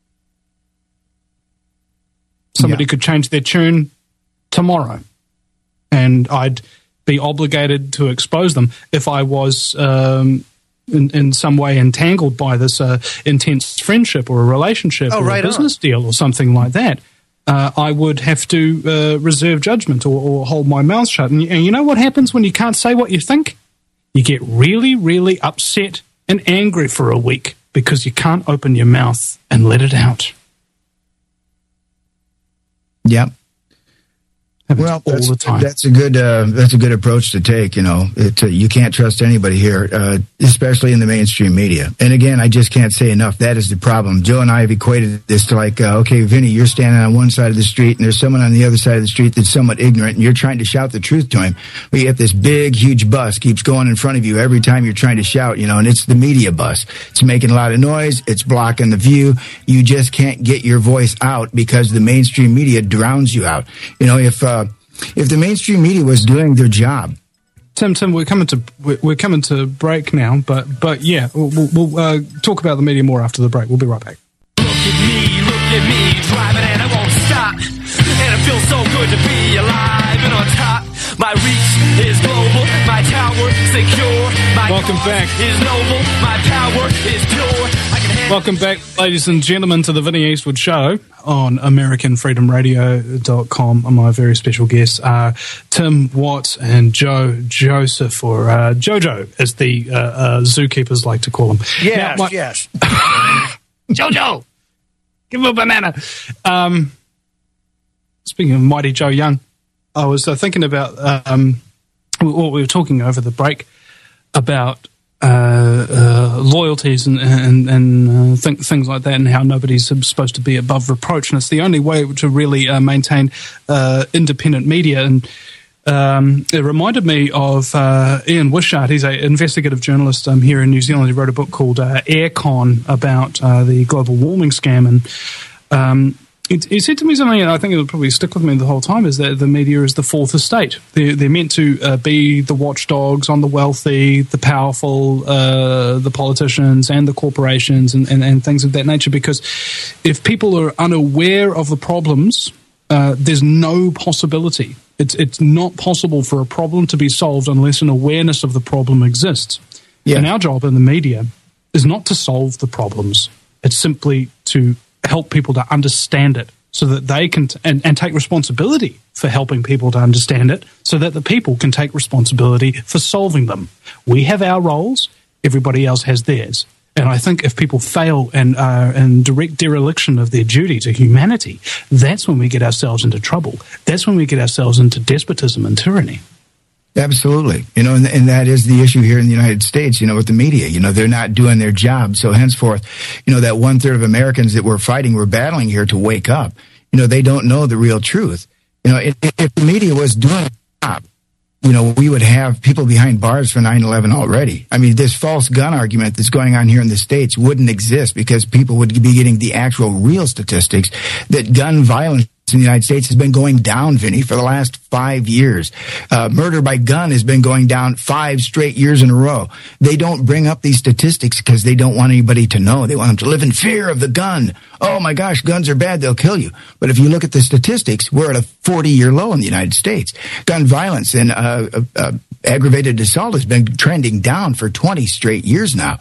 Somebody could change their tune tomorrow, and I'd be obligated to expose them if I was in some way entangled by this intense friendship or a relationship or a business deal or something like that. I would have to reserve judgment or hold my mouth shut. And you know what happens when you can't say what you think? You get really, really upset and angry for a week because you can't open your mouth and let it out. Yep. Well, all the time. That's a good approach to take. You can't trust anybody here, especially in the mainstream media. And again, I just can't say enough. That is the problem. Joe and I have equated this to okay, Vinny, you're standing on one side of the street, and there's someone on the other side of the street that's somewhat ignorant, and you're trying to shout the truth to him. But yet this big, huge bus keeps going in front of you every time you're trying to shout. And it's the media bus. It's making a lot of noise. It's blocking the view. You just can't get your voice out because the mainstream media drowns you out. If the mainstream media was doing their job. Tim, we're coming to break now, but yeah, we'll talk about the media more after the break. We'll be right back. Look at me, driving and I won't stop. And it feels so good to be alive and on top. My reach is global, my tower secure. My Welcome back. Is noble, my power is pure. Welcome back, ladies and gentlemen, to the Vinny Eastwood Show on AmericanFreedomRadio.com. My very special guests are Tim Watts and Joe Joseph, or Jojo, as the zookeepers like to call him. Yes. Jojo! Give him a banana. Speaking of Mighty Joe Young, I was thinking about what we were talking over the break about loyalties and things like that, and how nobody's supposed to be above reproach. And it's the only way to really maintain independent media. And it reminded me of Ian Wishart. He's an investigative journalist here in New Zealand. He wrote a book called Aircon about the global warming scam. And he said to me something, and I think it'll probably stick with me the whole time, is that the media is the fourth estate. They're meant to be the watchdogs on the wealthy, the powerful, the politicians and the corporations and things of that nature, because if people are unaware of the problems, there's no possibility. It's not possible for a problem to be solved unless an awareness of the problem exists. Yeah. And our job in the media is not to solve the problems. It's simply to help people to understand it so that they can and take responsibility for helping people to understand it so that the people can take responsibility for solving them. We have our roles, everybody else has theirs. And I think if people fail and are in direct dereliction of their duty to humanity, that's when we get ourselves into trouble. That's when we get ourselves into despotism and tyranny. Absolutely. And that is the issue here in the United States, with the media. They're not doing their job. So henceforth, that 1/3 of Americans that we're battling here to wake up, they don't know the real truth. If the media was doing their job, we would have people behind bars for 9/11 already. I mean, this false gun argument that's going on here in the States wouldn't exist because people would be getting the actual real statistics that gun violence in the United States has been going down, Vinny, for the last 5 years. Murder by gun has been going down 5 straight years in a row. They don't bring up these statistics because they don't want anybody to know. They want them to live in fear of the gun. Oh my gosh, guns are bad, they'll kill you. But if you look at the statistics, we're at a 40-year low in the United States. Gun violence and aggravated assault has been trending down for 20 straight years now.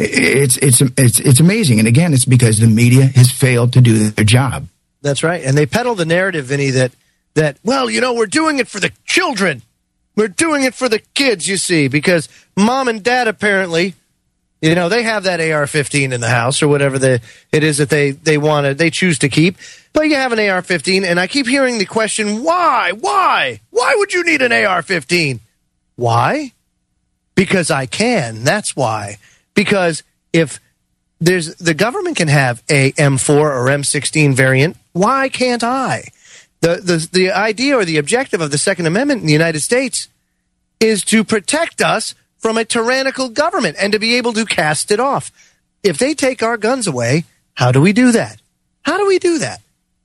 It's amazing. And again, it's because the media has failed to do their job. That's right. And they peddle the narrative, Vinny, that well, we're doing it for the children. We're doing it for the kids, you see, because mom and dad apparently, they have that AR-15 in the house or whatever it is that they choose to keep. But you have an AR-15, and I keep hearing the question, why? Why? Why would you need an AR-15? Why? Because I can. That's why. Because if the government can have a M4 or M16 variant, why can't I? The idea or the objective of the Second Amendment in the United States is to protect us from a tyrannical government and to be able to cast it off. If they take our guns away, how do we do that? How do we do that?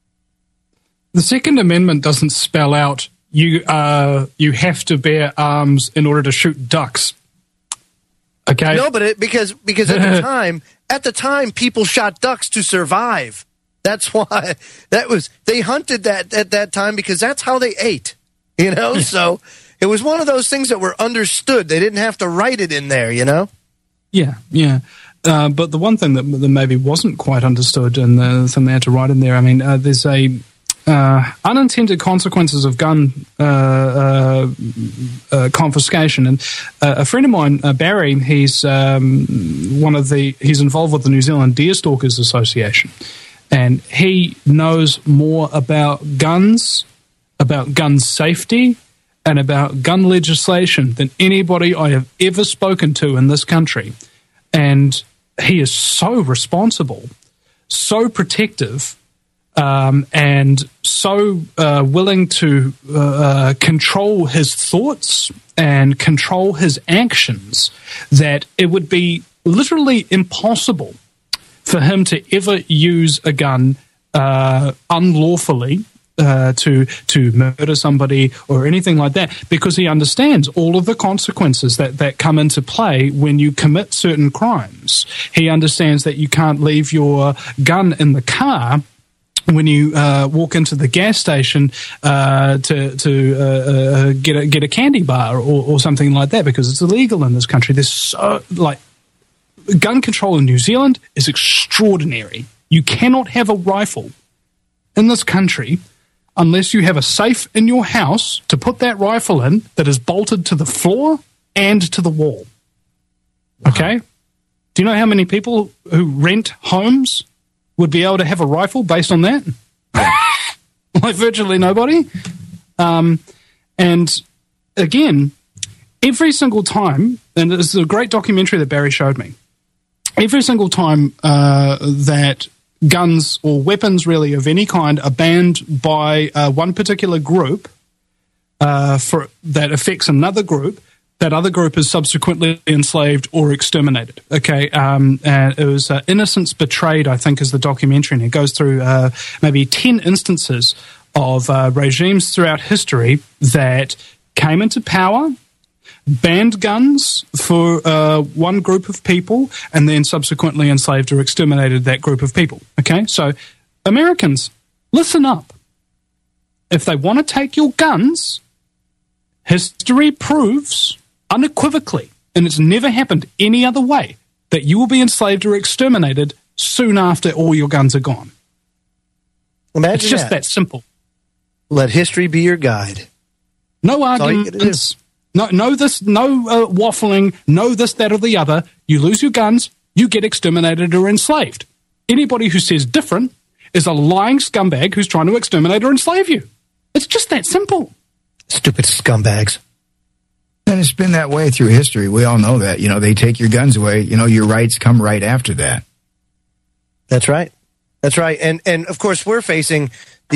The Second Amendment doesn't spell out you have to bear arms in order to shoot ducks. Okay. No, but because at the time people shot ducks to survive. That's why they hunted that at that time because that's how they ate. So it was one of those things that were understood. They didn't have to write it in there, Yeah. But the one thing that maybe wasn't quite understood and the thing they had to write in there, I mean, there's a unintended consequences of gun confiscation. And a friend of mine, Barry, he's involved with the New Zealand Deerstalkers Association. And he knows more about guns, about gun safety, and about gun legislation than anybody I have ever spoken to in this country. And he is so responsible, so protective, and so willing to control his thoughts and control his actions that it would be literally impossible for him to ever use a gun unlawfully to murder somebody or anything like that, because he understands all of the consequences that come into play when you commit certain crimes. He understands that you can't leave your gun in the car when you walk into the gas station to get a candy bar or something like that, because it's illegal in this country. There's gun control in New Zealand is extraordinary. You cannot have a rifle in this country unless you have a safe in your house to put that rifle in that is bolted to the floor and to the wall. Wow. Okay? Do you know how many people who rent homes would be able to have a rifle based on that? Like virtually nobody. And again, every single time and it's a great documentary that Barry showed me. Every single time that guns or weapons really of any kind are banned by one particular group for that affects another group, that other group is subsequently enslaved or exterminated. Okay, and it was Innocence Betrayed, I think, is the documentary, and it goes through maybe 10 instances of regimes throughout history that came into power, banned guns for one group of people, and then subsequently enslaved or exterminated that group of people. Okay, so Americans, listen up. If they want to take your guns, history proves unequivocally, and it's never happened any other way, that you will be enslaved or exterminated soon after all your guns are gone. Imagine it's just that simple. Let history be your guide. No arguments. No waffling. No this, that, or the other. You lose your guns, you get exterminated or enslaved. Anybody who says different is a lying scumbag who's trying to exterminate or enslave you. It's just that simple. Stupid scumbags. And it's been that way through history. We all know that. They take your guns away. Your rights come right after that. That's right. That's right. And of course, we're facing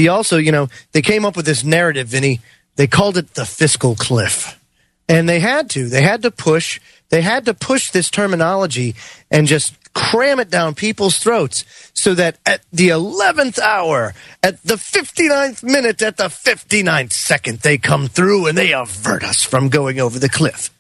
they came up with this narrative, Vinny. They called it the fiscal cliff. And they had to push this terminology and just cram it down people's throats so that at the 11th hour, at the 59th minute, at the 59th second, they come through and they avert us from going over the cliff.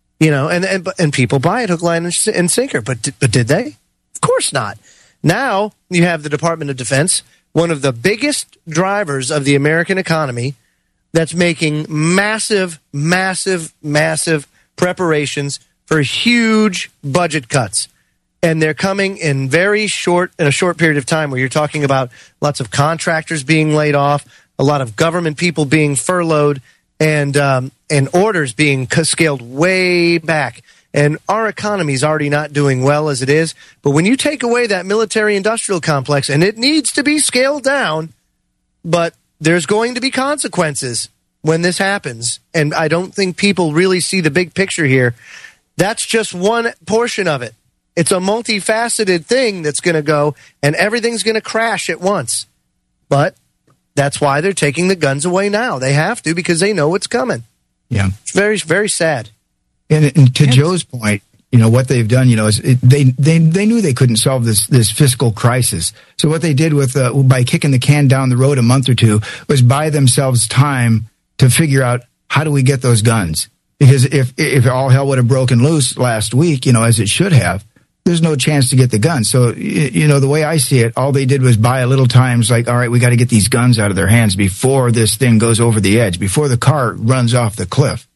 And people buy it hook, line, and sinker. But did they? Of course not. Now you have the Department of Defense, one of the biggest drivers of the American economy, that's making massive, massive, massive preparations for huge budget cuts. And they're coming in a short period of time, where you're talking about lots of contractors being laid off, a lot of government people being furloughed, and orders being scaled way back. And our economy is already not doing well as it is. But when you take away that military-industrial complex, and it needs to be scaled down, but there's going to be consequences when this happens. And I don't think people really see the big picture here. That's just one portion of it. It's a multifaceted thing that's going to go, and everything's going to crash at once. But that's why they're taking the guns away now. They have to, because they know what's coming. Yeah. It's very, very sad. And to Joe's point, what they've done, is they knew they couldn't solve this fiscal crisis. So what they did by kicking the can down the road a month or two was buy themselves time to figure out, how do we get those guns? Because if all hell would have broken loose last week, as it should have, there's no chance to get the guns. So, the way I see it, all they did was buy a little time. It's like, all right, we got to get these guns out of their hands before this thing goes over the edge, before the car runs off the cliff.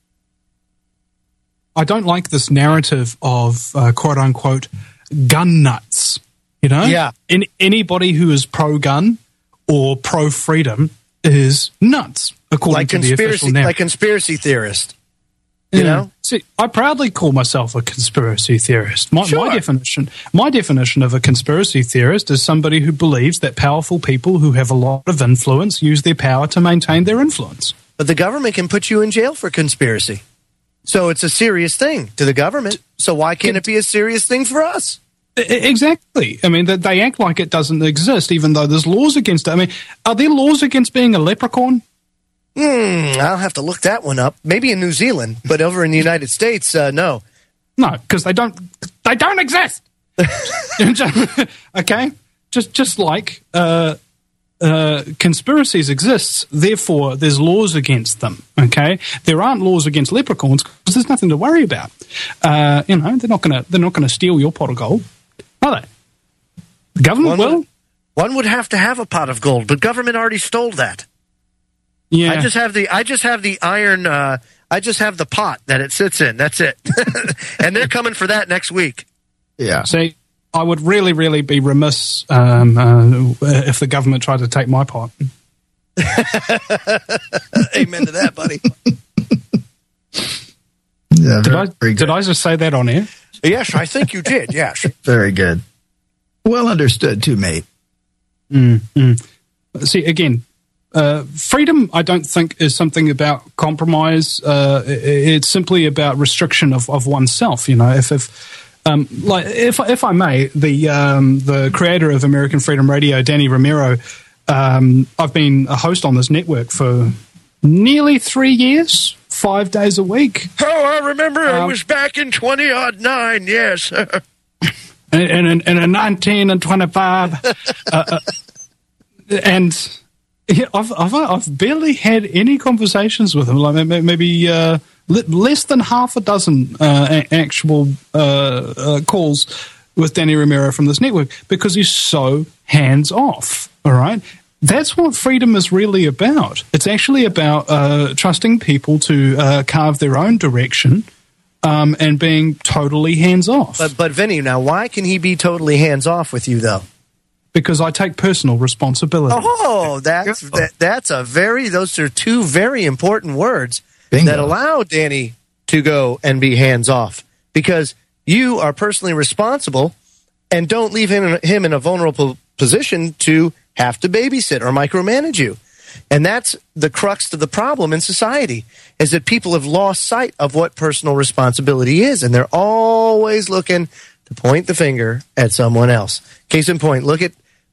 I don't like this narrative of quote unquote gun nuts. Yeah. Anybody who is pro-gun or pro-freedom is nuts, according to the official narrative. Like conspiracy theorist. See, I proudly call myself a conspiracy theorist. My definition of a conspiracy theorist is somebody who believes that powerful people who have a lot of influence use their power to maintain their influence. But the government can put you in jail for conspiracy. So it's a serious thing to the government. So why can't it be a serious thing for us? Exactly. I mean, they act like it doesn't exist, even though there's laws against it. I mean, are there laws against being a leprechaun? I'll have to look that one up. Maybe in New Zealand, but over in the United States, no. No, because they don't exist. Okay? Just like conspiracies exist, therefore there's laws against them. Okay, there aren't laws against leprechauns because there's nothing to worry about. They're not gonna steal your pot of gold, are they? The government will. One would have to have a pot of gold, but government already stole that. Yeah, I just have the iron. I just have the pot that it sits in. That's it. And they're coming for that next week. Yeah. See, I would really, really be remiss if the government tried to take my pot. Amen to that, buddy. Yeah, did I just say that on air? Yes, I think you did, yes. Very good. Well understood, too, mate. See, again, Freedom, I don't think, is something about compromise. It's simply about restriction of oneself. You know, if I may, the creator of American Freedom Radio, Danny Romero, I've been a host on this network for nearly 3 years, 5 days a week. Oh, I remember it was back in 2009, yes. in 19 and 25. And yeah, I've barely had any conversations with him, like maybe less than half a dozen actual calls with Danny Romero from this network, because he's so hands-off, all right? That's what freedom is really about. It's actually about trusting people to carve their own direction and being totally hands-off. But Vinny, now, why can he be totally hands-off with you, though? Because I take personal responsibility. Oh, those are two very important words. Bingo. That allow Danny to go and be hands-off, because you are personally responsible and don't leave him in a vulnerable position to have to babysit or micromanage you. And that's the crux of the problem in society, is that people have lost sight of what personal responsibility is, and they're always looking to point the finger at someone else. Case in point, look at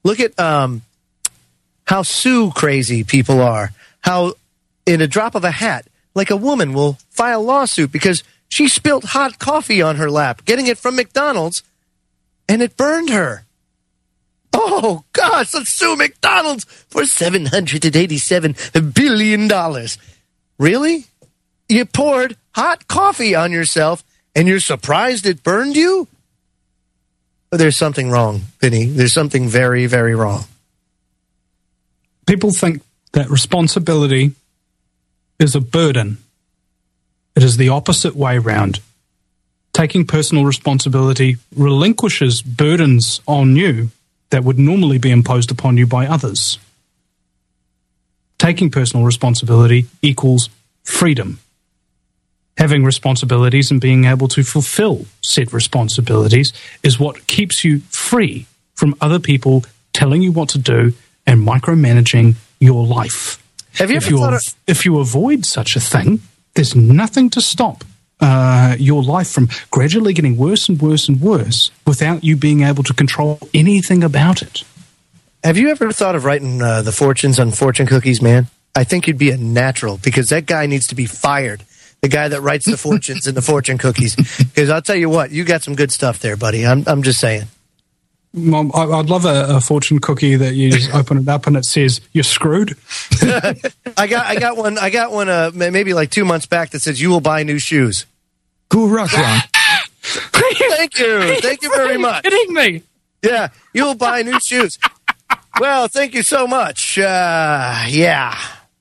how Sue crazy people are. How in a drop of a hat, like a woman will file a lawsuit because she spilt hot coffee on her lap, getting it from McDonald's, and it burned her. Oh, gosh, let's sue McDonald's for $787 billion. Really? You poured hot coffee on yourself, and you're surprised it burned you? There's something wrong, Vinny. There's something very, very wrong. People think that responsibility is a burden. It is the opposite way round. Taking personal responsibility relinquishes burdens on you that would normally be imposed upon you by others. Taking personal responsibility equals freedom. Having responsibilities and being able to fulfill said responsibilities is what keeps you free from other people telling you what to do and micromanaging your life. Have you If you avoid such a thing, there's nothing to stop your life from gradually getting worse and worse and worse without you being able to control anything about it. Have you ever thought of writing the fortunes on fortune cookies, man? I think you'd be a natural, because that guy needs to be fired. The guy that writes the fortunes and the fortune cookies. Because I'll tell you what, you got some good stuff there, buddy. I'm just saying. Mom, I'd love a fortune cookie that you just open it up and it says you're screwed. I got one maybe like 2 months back that says you will buy new shoes. Cool rock, Ron. Thank you very much. Kidding me? Yeah, you will buy new shoes. Well, thank you so much. Yeah,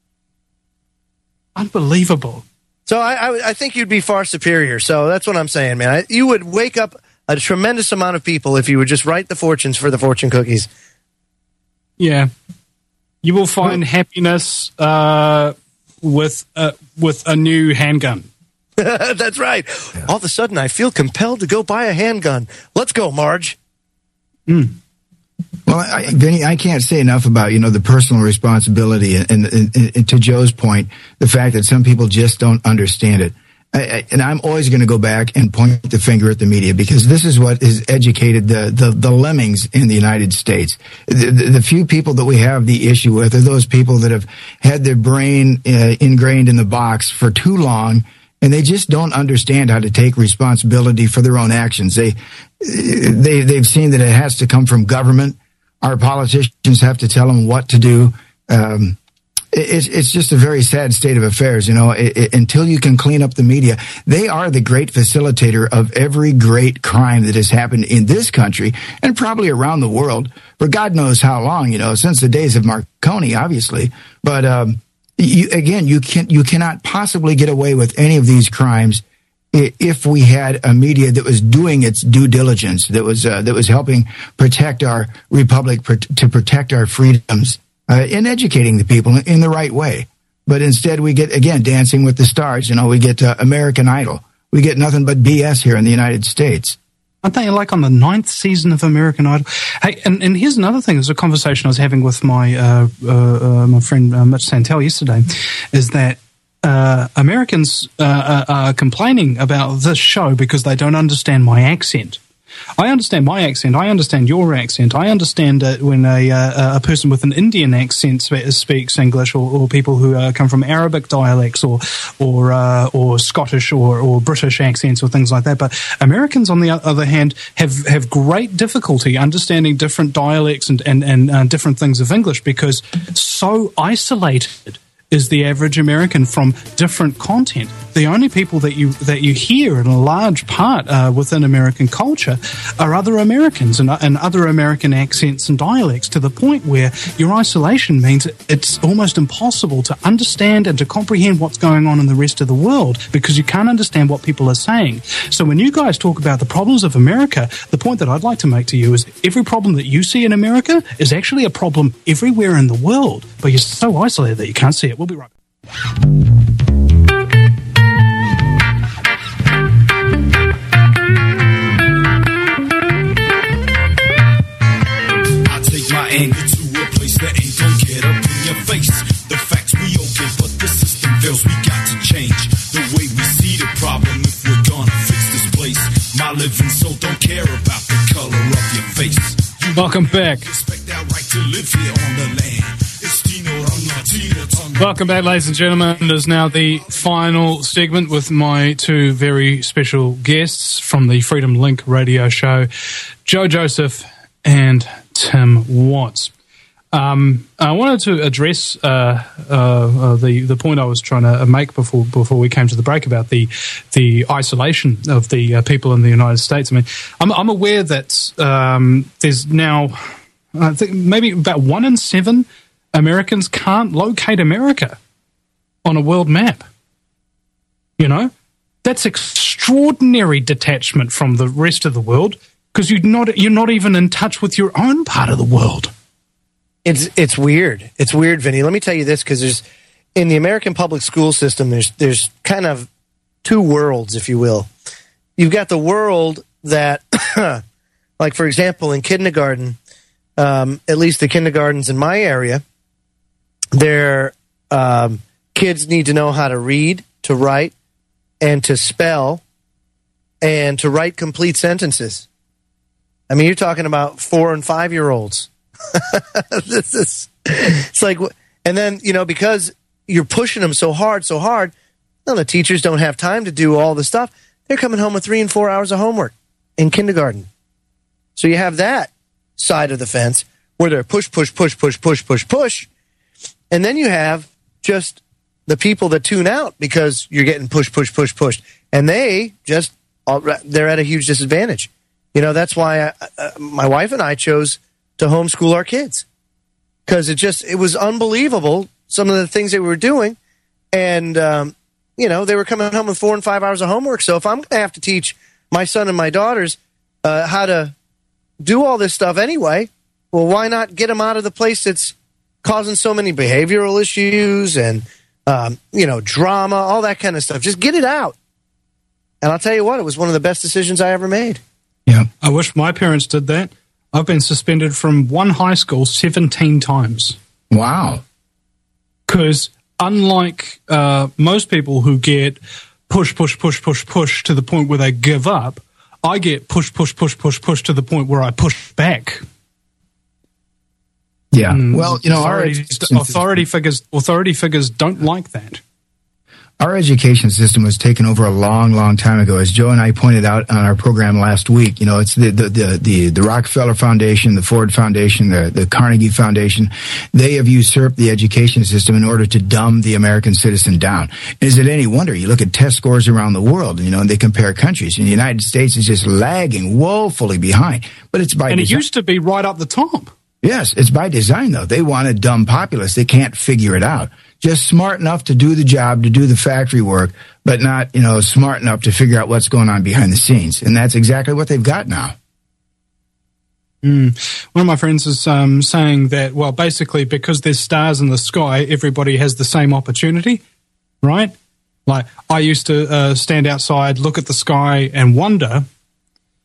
unbelievable. So I think you'd be far superior. So that's what I'm saying, man. You would wake up a tremendous amount of people if you would just write the fortunes for the fortune cookies. Yeah. You will find happiness with a new handgun. That's right. Yeah. All of a sudden, I feel compelled to go buy a handgun. Let's go, Marge. Well, Vinny, I can't say enough about, the personal responsibility and to Joe's point, the fact that some people just don't understand it. And I'm always going to go back and point the finger at the media, because this is what has educated the lemmings in the United States. The few people that we have the issue with are those people that have had their brain ingrained in the box for too long, and they just don't understand how to take responsibility for their own actions. They've seen that it has to come from government. Our politicians have to tell them what to do. It's just a very sad state of affairs, until you can clean up the media. They are the great facilitator of every great crime that has happened in this country and probably around the world for God knows how long, since the days of Marconi, obviously. But you cannot possibly get away with any of these crimes if we had a media that was doing its due diligence, that was helping protect our republic, to protect our freedoms. In educating the people in the right way. But instead we get, again, Dancing with the Stars. We get American Idol. We get nothing but BS here in the United States. Aren't they like on the 9th season of American Idol? Hey, and here's another thing. There's a conversation I was having with my my friend Mitch Santel yesterday, is that Americans are complaining about this show because they don't understand my accent. I understand my accent. I understand your accent. I understand when a person with an Indian accent speaks English, or people who come from Arabic dialects, or Scottish or British accents, or things like that. But Americans, on the other hand, have great difficulty understanding different dialects and different things of English, because so isolated is the average American from different content. The only people that you hear in a large part within American culture are other Americans and other American accents and dialects, to the point where your isolation means it's almost impossible to understand and to comprehend what's going on in the rest of the world, because you can't understand what people are saying. So when you guys talk about the problems of America, the point that I'd like to make to you is every problem that you see in America is actually a problem everywhere in the world, but you're so isolated that you can't see it. We'll be right back. My anger to a place that ain't gonna get up in your face. The facts we okay, but the system fails. We got to change the way we see the problem if we're gonna fix this place. My living soul don't care about the color of your face. Welcome back. Respect our right to live here on the land. Welcome back, ladies and gentlemen. It is now the final segment with my two very special guests from the Freedom Link radio show, Joe Joseph and Tim Watts. I wanted to address the point I was trying to make before we came to the break about the isolation of the people in the United States. I mean, I'm aware that there's now, I think maybe about 1 in 7 Americans can't locate America on a world map. You know, that's extraordinary detachment from the rest of the world, because you're not even in touch with your own part of the world. It's weird. It's weird, Vinny. Let me tell you this, because there's, in the American public school system, there's kind of two worlds, if you will. You've got the world that, like for example, in kindergarten, at least the kindergartens in my area, their kids need to know how to read, to write, and to spell, and to write complete sentences. I mean, you're talking about 4 and 5-year-olds. It's like, and then, you know, because you're pushing them so hard, well, the teachers don't have time to do all the stuff. They're coming home with 3 and 4 hours of homework in kindergarten. So you have that side of the fence where they're push. And then you have just the people that tune out because you're getting pushed. And they're at a huge disadvantage. You know, that's why my wife and I chose to homeschool our kids, because it was unbelievable, some of the things they were doing. And, you know, they were coming home with 4 and 5 hours of homework. So if I'm going to have to teach my son and my daughters how to do all this stuff anyway, well, why not get them out of the place that's causing so many behavioral issues and, you know, drama, all that kind of stuff. Just get it out. And I'll tell you what, it was one of the best decisions I ever made. Yeah, I wish my parents did that. I've been suspended from one high school 17 times. Wow. Because unlike most people who get push to the point where they give up, I get push to the point where I push back. Yeah. Well, you know, authority figures don't like that. Our education system was taken over a long time ago. As Joe and I pointed out on our program last week, you know, it's the Rockefeller Foundation, the Ford Foundation, the Carnegie Foundation. They have usurped the education system in order to dumb the American citizen down. And is it any wonder? You look at test scores around the world, you know, and they compare countries. And the United States is just lagging woefully behind. But it's by design. It used to be right up the top. Yes, it's by design, though. They want a dumb populace. They can't figure it out. Just smart enough to do the job, to do the factory work, but not, you know, smart enough to figure out what's going on behind the scenes. And that's exactly what they've got now. One of my friends is saying that, well, basically because there's stars in the sky, everybody has the same opportunity, right? Like, I used to stand outside, look at the sky and wonder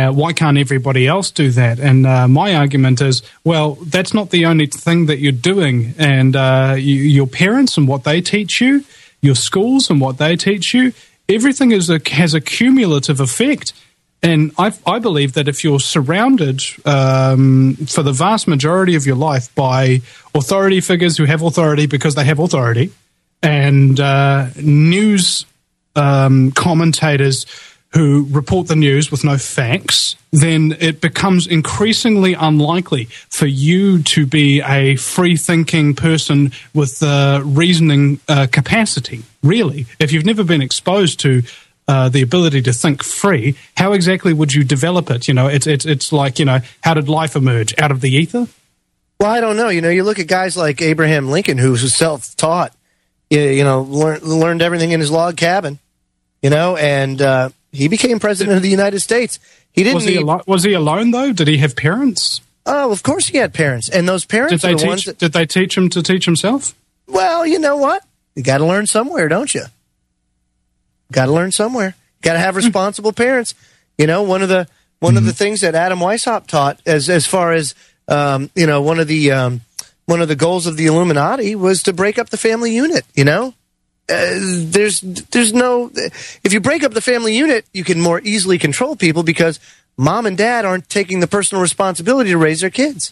Why can't everybody else do that? And my argument is, well, that's not the only thing that you're doing. And your parents and what they teach you, your schools and what they teach you, everything has a cumulative effect. And I believe that if you're surrounded for the vast majority of your life by authority figures who have authority because they have authority, and news commentators who report the news with no facts, then it becomes increasingly unlikely for you to be a free-thinking person with reasoning capacity, really. If you've never been exposed to the ability to think free, how exactly would you develop it? It's like, how did life emerge? Out of the ether? Well, I don't know. You look at guys like Abraham Lincoln, who was self-taught, learned everything in his log cabin, and he became president of the United States. He didn't. Was he alone though? Did he have parents? Oh, of course he had parents, and those parents did they teach him to teach himself? Well, you know what? You got to learn somewhere, don't you? Got to learn somewhere. Got to have responsible parents. One of the things that Adam Weishaupt taught, as far as one of the goals of the Illuminati was to break up the family unit. There's no. If you break up the family unit, you can more easily control people because mom and dad aren't taking the personal responsibility to raise their kids.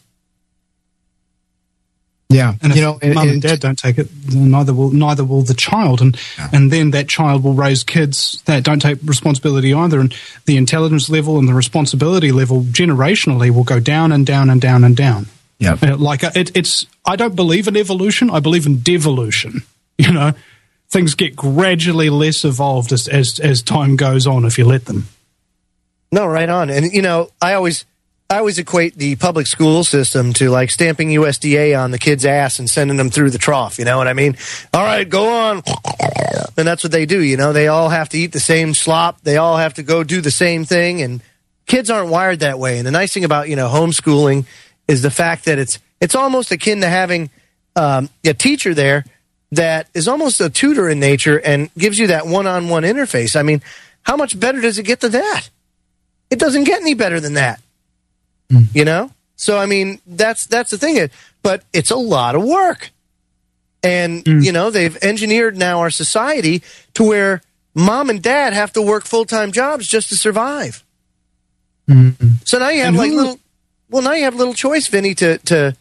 Yeah, and if mom and dad don't take it, neither will the child, and then that child will raise kids that don't take responsibility either, and the intelligence level and the responsibility level generationally will go down and down and down and down. Yeah, it's. I don't believe in evolution. I believe in devolution. Things get gradually less evolved as time goes on if you let them. No, right on. And I always equate the public school system to like stamping USDA on the kid's ass and sending them through the trough. You know what I mean? All right, go on. And that's what they do. They all have to eat the same slop. They all have to go do the same thing. And kids aren't wired that way. And the nice thing about homeschooling is the fact that it's almost akin to having a teacher there that is almost a tutor in nature and gives you that one-on-one interface. I mean, how much better does it get than that? It doesn't get any better than that. So I mean, that's the thing. But it's a lot of work, and they've engineered now our society to where mom and dad have to work full-time jobs just to survive. So now you have little choice, Vinny, to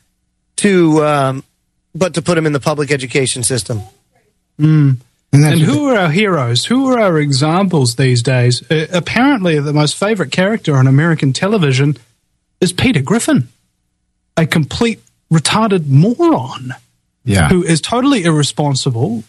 put them in the public education system. And who are our heroes? Who are our examples these days? Apparently, the most favorite character on American television is Peter Griffin, a complete retarded moron who is totally irresponsible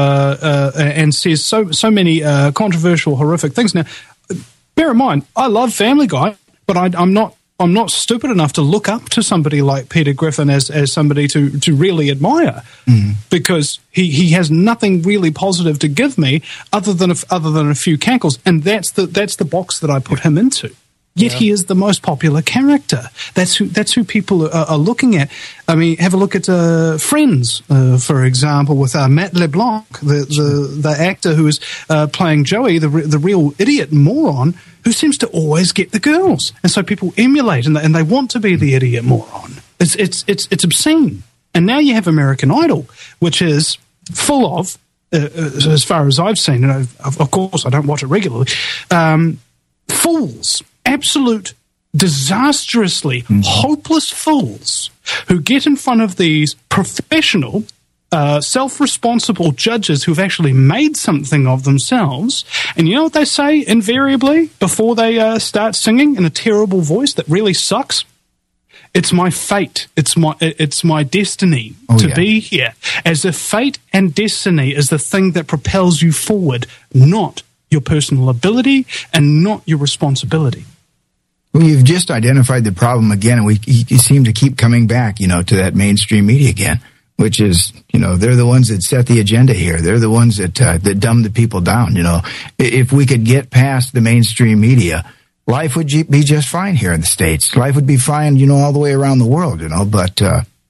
and says so many controversial, horrific things. Now, bear in mind, I love Family Guy, but I'm not stupid enough to look up to somebody like Peter Griffin as somebody to really admire, because he has nothing really positive to give me other than a few cackles, and that's the box that I put him into. Yet he is the most popular character. That's who people are looking at. I mean, have a look at Friends, for example, with Matt LeBlanc, the actor who is playing Joey, the real idiot moron, who seems to always get the girls, and so people emulate and they want to be the idiot moron. It's obscene. And now you have American Idol, which is full of, as far as I've seen, and of course I don't watch it regularly, fools. Absolute, disastrously hopeless fools who get in front of these professional, self-responsible judges who've actually made something of themselves. And you know what they say invariably before they start singing in a terrible voice that really sucks? It's my fate. It's my destiny to be here. As if fate and destiny is the thing that propels you forward, not your personal ability and not your responsibility. Well, you've just identified the problem again, and you seem to keep coming back, to that mainstream media again, which is, they're the ones that set the agenda here. They're the ones that dumb the people down. If we could get past the mainstream media, life would be just fine here in the States. Life would be fine, all the way around the world, but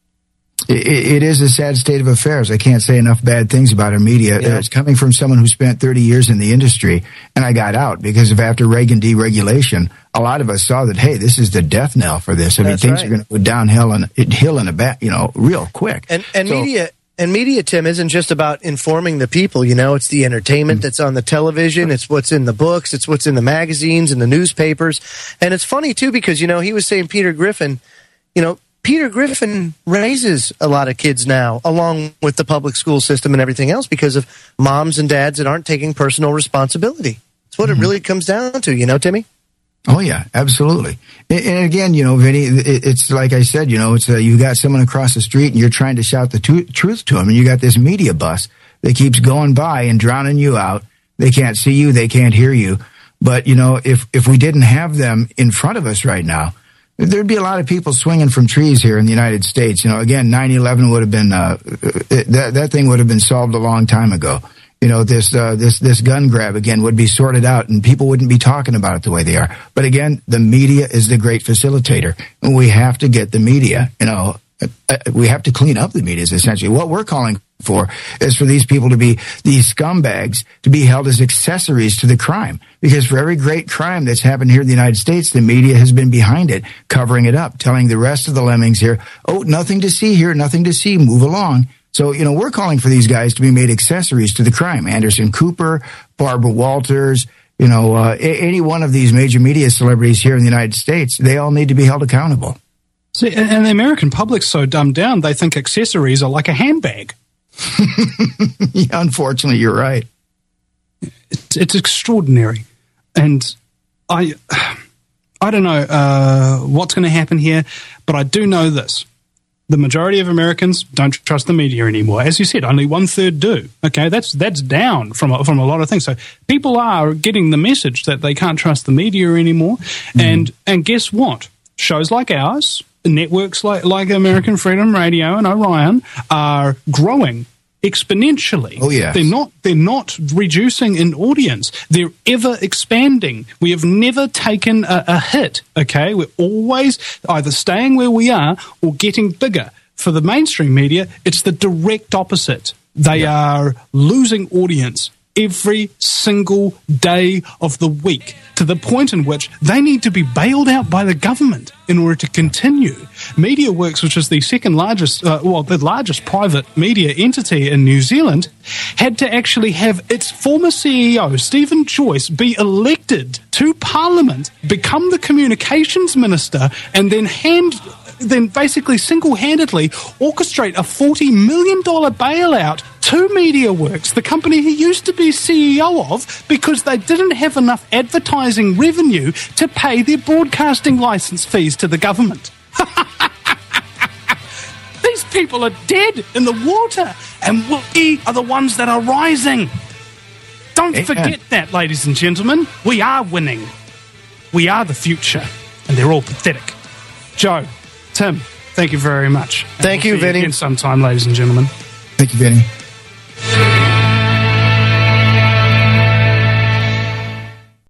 it is a sad state of affairs. I can't say enough bad things about our media. Yeah. It's coming from someone who spent 30 years in the industry, and I got out because of after Reagan deregulation, a lot of us saw that, hey, this is the death knell for this. I mean, That's things right. are going to go downhill and hill in a back, real quick. And So- media, Tim, isn't just about informing the people. It's the entertainment that's on the television. It's what's in the books. It's what's in the magazines and the newspapers. And it's funny, too, because, he was saying Peter Griffin, Peter Griffin raises a lot of kids now, along with the public school system and everything else, because of moms and dads that aren't taking personal responsibility. That's what it really comes down to, Timmy? Oh, yeah, absolutely. And again, Vinny, it's like I said, it's you got someone across the street and you're trying to shout the truth to them, and you got this media bus that keeps going by and drowning you out. They can't see you. They can't hear you. But, if we didn't have them in front of us right now, there'd be a lot of people swinging from trees here in the United States. Again, 9/11 would have been, that thing would have been solved a long time ago. This gun grab again would be sorted out and people wouldn't be talking about it the way they are. But again, the media is the great facilitator, and we have to get the media, we have to clean up the media is essentially what we're calling for, is for these people to be, these scumbags, to be held as accessories to the crime. Because for every great crime that's happened here in the United States, the media has been behind it, covering it up, telling the rest of the lemmings here, oh, nothing to see here, nothing to see, move along. So, we're calling for these guys to be made accessories to the crime. Anderson Cooper, Barbara Walters, any one of these major media celebrities here in the United States, they all need to be held accountable. See, and the American public's so dumbed down, they think accessories are like a handbag. Yeah, unfortunately, you're right. It's extraordinary. And I don't know what's going to happen here, but I do know this. The majority of Americans don't trust the media anymore. As you said, only 1/3 do. Okay, that's down from a lot of things. So people are getting the message that they can't trust the media anymore. And guess what? Shows like ours, networks like American Freedom Radio and Orion are growing exponentially. Oh, yes. They're not reducing in audience. They're ever expanding. We have never taken a hit, okay? We're always either staying where we are or getting bigger. For the mainstream media, it's the direct opposite. They are losing audience every single day of the week, to the point in which they need to be bailed out by the government in order to continue. MediaWorks, which is the second largest, the largest private media entity in New Zealand, had to actually have its former CEO, Stephen Joyce, be elected to Parliament, become the communications minister, and then basically single-handedly orchestrate a $40 million bailout to MediaWorks, the company he used to be CEO of, because they didn't have enough advertising revenue to pay their broadcasting license fees to the government. These people are dead in the water, and we are the ones that are rising. Don't forget that, ladies and gentlemen. We are winning. We are the future, and they're all pathetic. Joe, Tim, thank you very much. Thank you, Vinny. Again sometime, ladies and gentlemen. Thank you, Vinny.